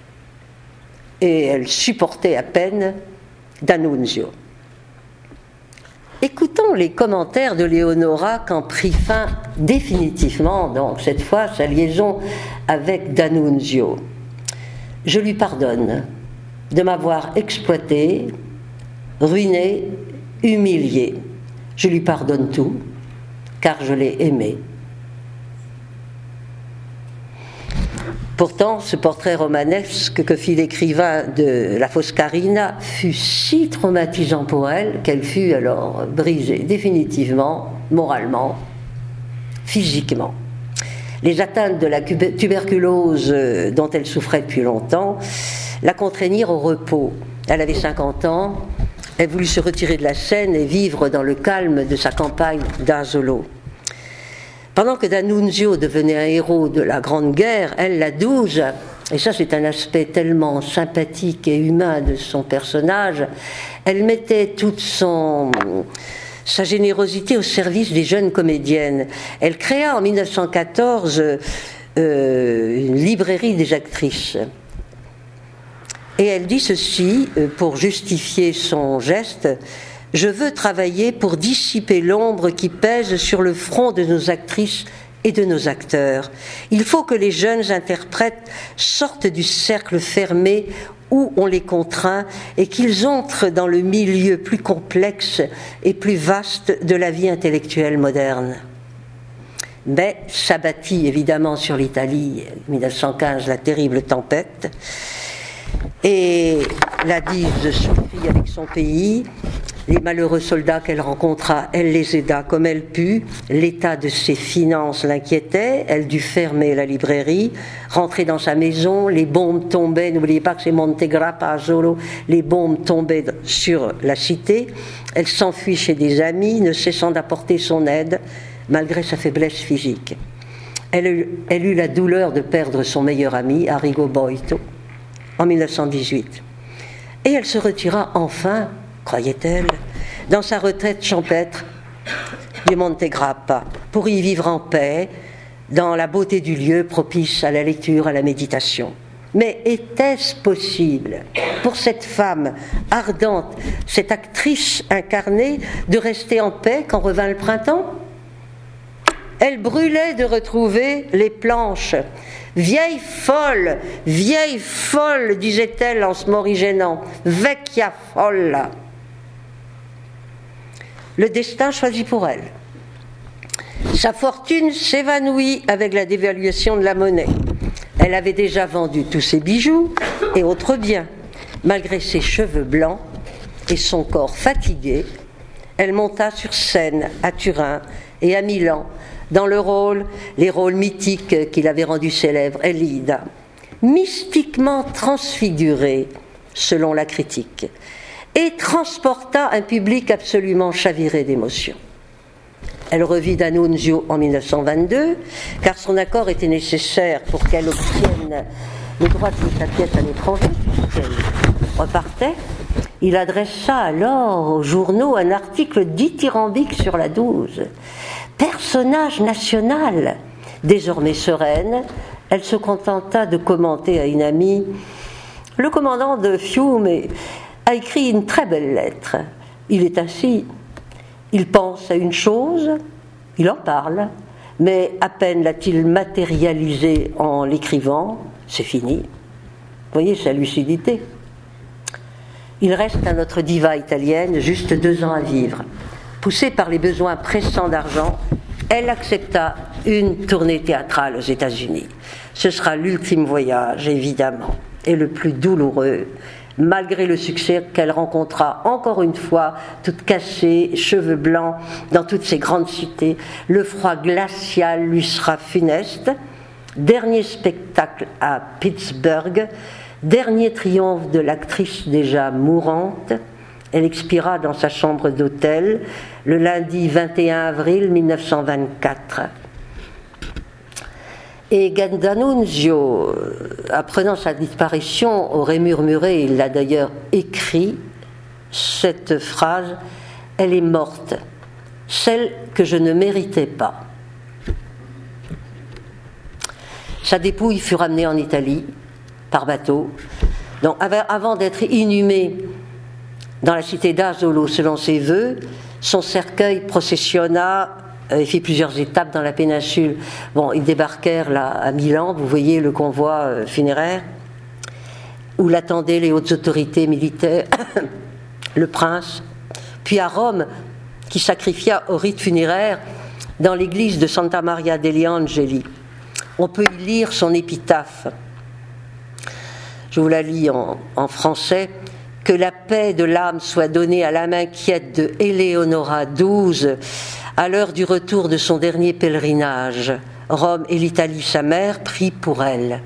Et elle supportait à peine D'Annunzio. Écoutons les commentaires de Leonora quand prit fin définitivement, donc cette fois, sa liaison avec D'Annunzio. « Je lui pardonne de m'avoir exploité, ruiné, humilié. Je lui pardonne tout, car je l'ai aimé. » Pourtant, ce portrait romanesque que fit l'écrivain de La Foscarina fut si traumatisant pour elle qu'elle fut alors brisée définitivement, moralement, physiquement. Les atteintes de la tuberculose dont elle souffrait depuis longtemps la contraignirent au repos. Elle avait 50 ans, elle voulut se retirer de la scène et vivre dans le calme de sa campagne d'Asolo. Pendant que D'Annunzio devenait un héros de la Grande Guerre, elle, la Douze, et ça c'est un aspect tellement sympathique et humain de son personnage, elle mettait toute sa générosité au service des jeunes comédiennes. Elle créa en 1914 une librairie des actrices. Et elle dit ceci, pour justifier son geste: « Je veux travailler pour dissiper l'ombre qui pèse sur le front de nos actrices et de nos acteurs. Il faut que les jeunes interprètes sortent du cercle fermé où on les contraint et qu'ils entrent dans le milieu plus complexe et plus vaste de la vie intellectuelle moderne. » Mais s'abattit évidemment sur l'Italie, 1915, la terrible tempête, et la Dive souffrit avec son pays. Les malheureux soldats qu'elle rencontra, elle les aida comme elle put. L'état de ses finances l'inquiétait. Elle dut fermer la librairie, rentrer dans sa maison. Les bombes tombaient, n'oubliez pas que c'est Montegrappa à Zolo, les bombes tombaient sur la cité. Elle s'enfuit chez des amis, ne cessant d'apporter son aide, malgré sa faiblesse physique. Elle eut la douleur de perdre son meilleur ami, Arrigo Boito, en 1918. Et elle se retira enfin, croyait-elle, dans sa retraite champêtre du Montegrappa, pour y vivre en paix, dans la beauté du lieu propice à la lecture, à la méditation. Mais était-ce possible pour cette femme ardente, cette actrice incarnée, de rester en paix quand revint le printemps ? Elle brûlait de retrouver les planches. Vieille folle, disait-elle en se morigénant, vecchia folla. Le destin choisit pour elle. Sa fortune s'évanouit avec la dévaluation de la monnaie. Elle avait déjà vendu tous ses bijoux et autres biens. Malgré ses cheveux blancs et son corps fatigué, elle monta sur scène à Turin et à Milan, dans les rôles mythiques qu'il avait rendus célèbres, Elida, mystiquement transfigurée, selon la critique, et transporta un public absolument chaviré d'émotion. Elle revit D'Annunzio en 1922, car son accord était nécessaire pour qu'elle obtienne le droit de jouer sa pièce à l'étranger, puisqu'elle repartait. Il adressa alors aux journaux un article dithyrambique sur la 12. Personnage national, désormais sereine, elle se contenta de commenter à une amie: « Le commandant de Fiume a écrit une très belle lettre. Il est ainsi. Il pense à une chose, il en parle, mais à peine l'a-t-il matérialisé en l'écrivant, c'est fini. » Vous voyez sa lucidité. Il reste à notre diva italienne juste 2 ans à vivre. Poussée par les besoins pressants d'argent, elle accepta une tournée théâtrale aux États-Unis. Ce sera l'ultime voyage, évidemment, et le plus douloureux, malgré le succès qu'elle rencontra encore une fois, toute cassée, cheveux blancs, dans toutes ces grandes cités. Le froid glacial lui sera funeste. Dernier spectacle à Pittsburgh, dernier triomphe de l'actrice déjà mourante. Elle expira dans sa chambre d'hôtel le lundi 21 avril 1924. Et D'Annunzio, apprenant sa disparition, aurait murmuré, il l'a d'ailleurs écrit, cette phrase: « Elle est morte, celle que je ne méritais pas. » Sa dépouille fut ramenée en Italie par bateau. Donc, avant d'être inhumée dans la cité d'Asolo, selon ses vœux, son cercueil processionna et fit plusieurs étapes dans la péninsule. Bon, ils débarquèrent là à Milan, vous voyez le convoi funéraire, où l'attendaient les hautes autorités militaires, le prince, puis à Rome, qui sacrifia au rite funéraire dans l'église de Santa Maria degli Angeli. On peut y lire son épitaphe. Je vous la lis en français. Que la paix de l'âme soit donnée à l'âme inquiète de Eleonora XII à l'heure du retour de son dernier pèlerinage. Rome et l'Italie, sa mère, prient pour elle.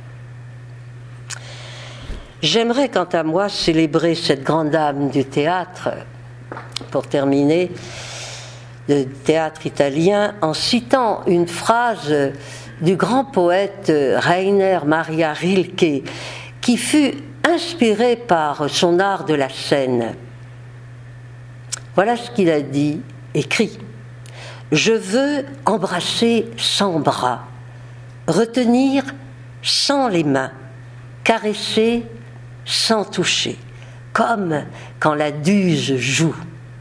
J'aimerais, quant à moi, célébrer cette grande dame du théâtre, pour terminer, le théâtre italien, en citant une phrase du grand poète Rainer Maria Rilke, qui fut inspiré par son art de la scène. Voilà ce qu'il a dit, écrit. « Je veux embrasser sans bras, retenir sans les mains, caresser sans toucher, comme quand la Duse joue. »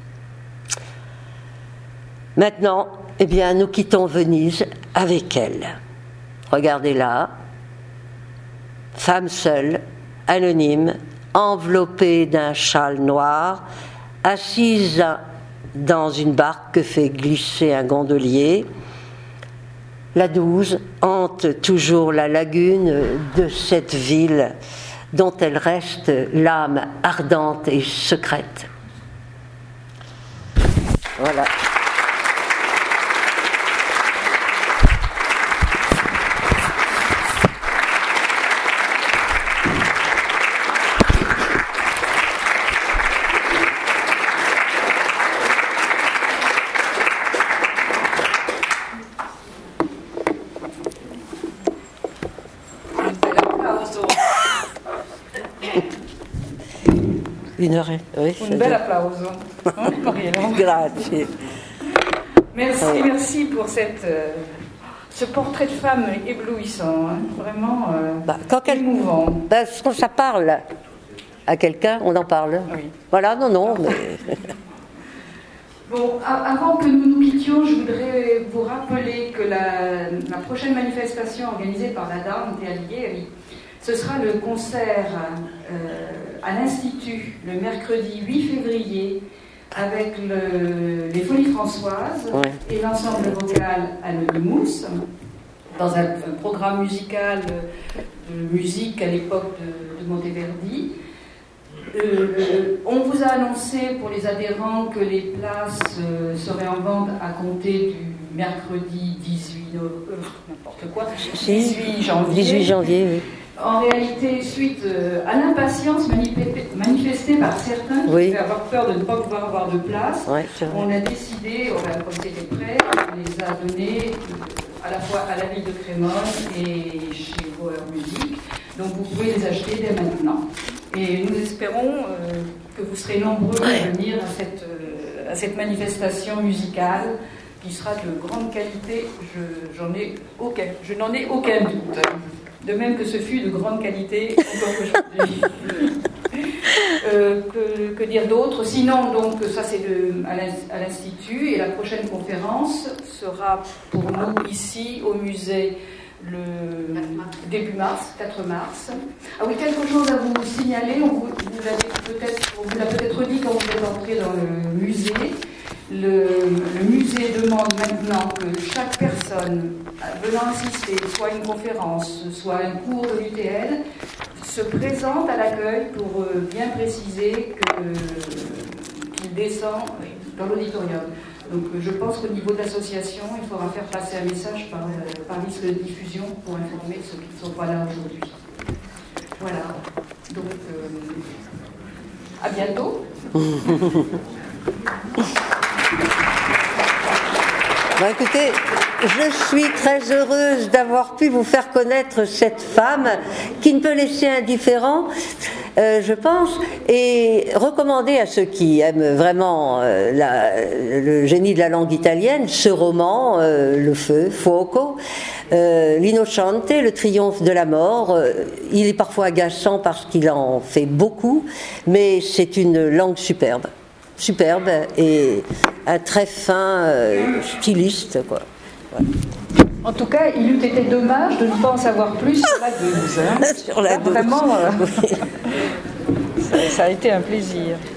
Maintenant, eh bien, nous quittons Venise avec elle. Regardez-la, femme seule, anonyme, enveloppée d'un châle noir, assise dans une barque que fait glisser un gondolier. La Douze hante toujours la lagune de cette ville dont elle reste l'âme ardente et secrète. Voilà. Oui, un bel applauso. Grazie. Merci, merci pour ce portrait de femme éblouissant, hein, vraiment émouvant. Quand ça parle à quelqu'un, on en parle. Oui. Voilà, non, mais... Bon, avant que nous nous quittions, je voudrais vous rappeler que la prochaine manifestation organisée par la Dame Alighieri, ce sera le concert à l'Institut le mercredi 8 février avec les Folies Françoises et l'ensemble vocal à l'Eulimousse dans un programme musical de musique à l'époque de Monteverdi. On vous a annoncé pour les adhérents que les places seraient en vente à compter du mercredi 18 janvier. 18 janvier, oui. En réalité, suite à l'impatience manifestée par certains qui pouvaient avoir peur de ne pas pouvoir avoir de place, on a décidé, comme c'était prêt, on les a donnés à la fois à la ville de Crémone et chez Bauer Music. Donc vous pouvez les acheter dès maintenant. Et nous espérons que vous serez nombreux à venir à cette manifestation musicale qui sera de grande qualité. Je n'en ai aucun doute. De même que ce fut de grande qualité encore aujourd'hui. Que dire d'autre? Sinon, donc, ça c'est à l'Institut, et la prochaine conférence sera pour nous ici au musée le début mars, 4 mars. Ah oui, quelque chose à vous signaler, on vous l'a peut-être dit quand vous êtes entré dans le musée. Le musée demande maintenant que chaque personne venant assister, soit une conférence, soit un cours de l'UTL, se présente à l'accueil pour bien préciser qu'il descend dans l'auditorium. Donc je pense qu'au niveau de l'association, il faudra faire passer un message par liste de diffusion pour informer ceux qui ne sont pas là aujourd'hui. Voilà. Donc à bientôt. Écoutez, je suis très heureuse d'avoir pu vous faire connaître cette femme qui ne peut laisser indifférent, je pense, et recommander à ceux qui aiment vraiment le génie de la langue italienne, ce roman, Le Feu, Fuoco, l'Innocente, le triomphe de la mort. Il est parfois agaçant parce qu'il en fait beaucoup, mais c'est une langue superbe et un très fin styliste, quoi. Ouais. En tout cas, il eût été dommage de ne pas en savoir plus sur la Douze. Hein. Sur la Douze. Vraiment, ça a été un plaisir.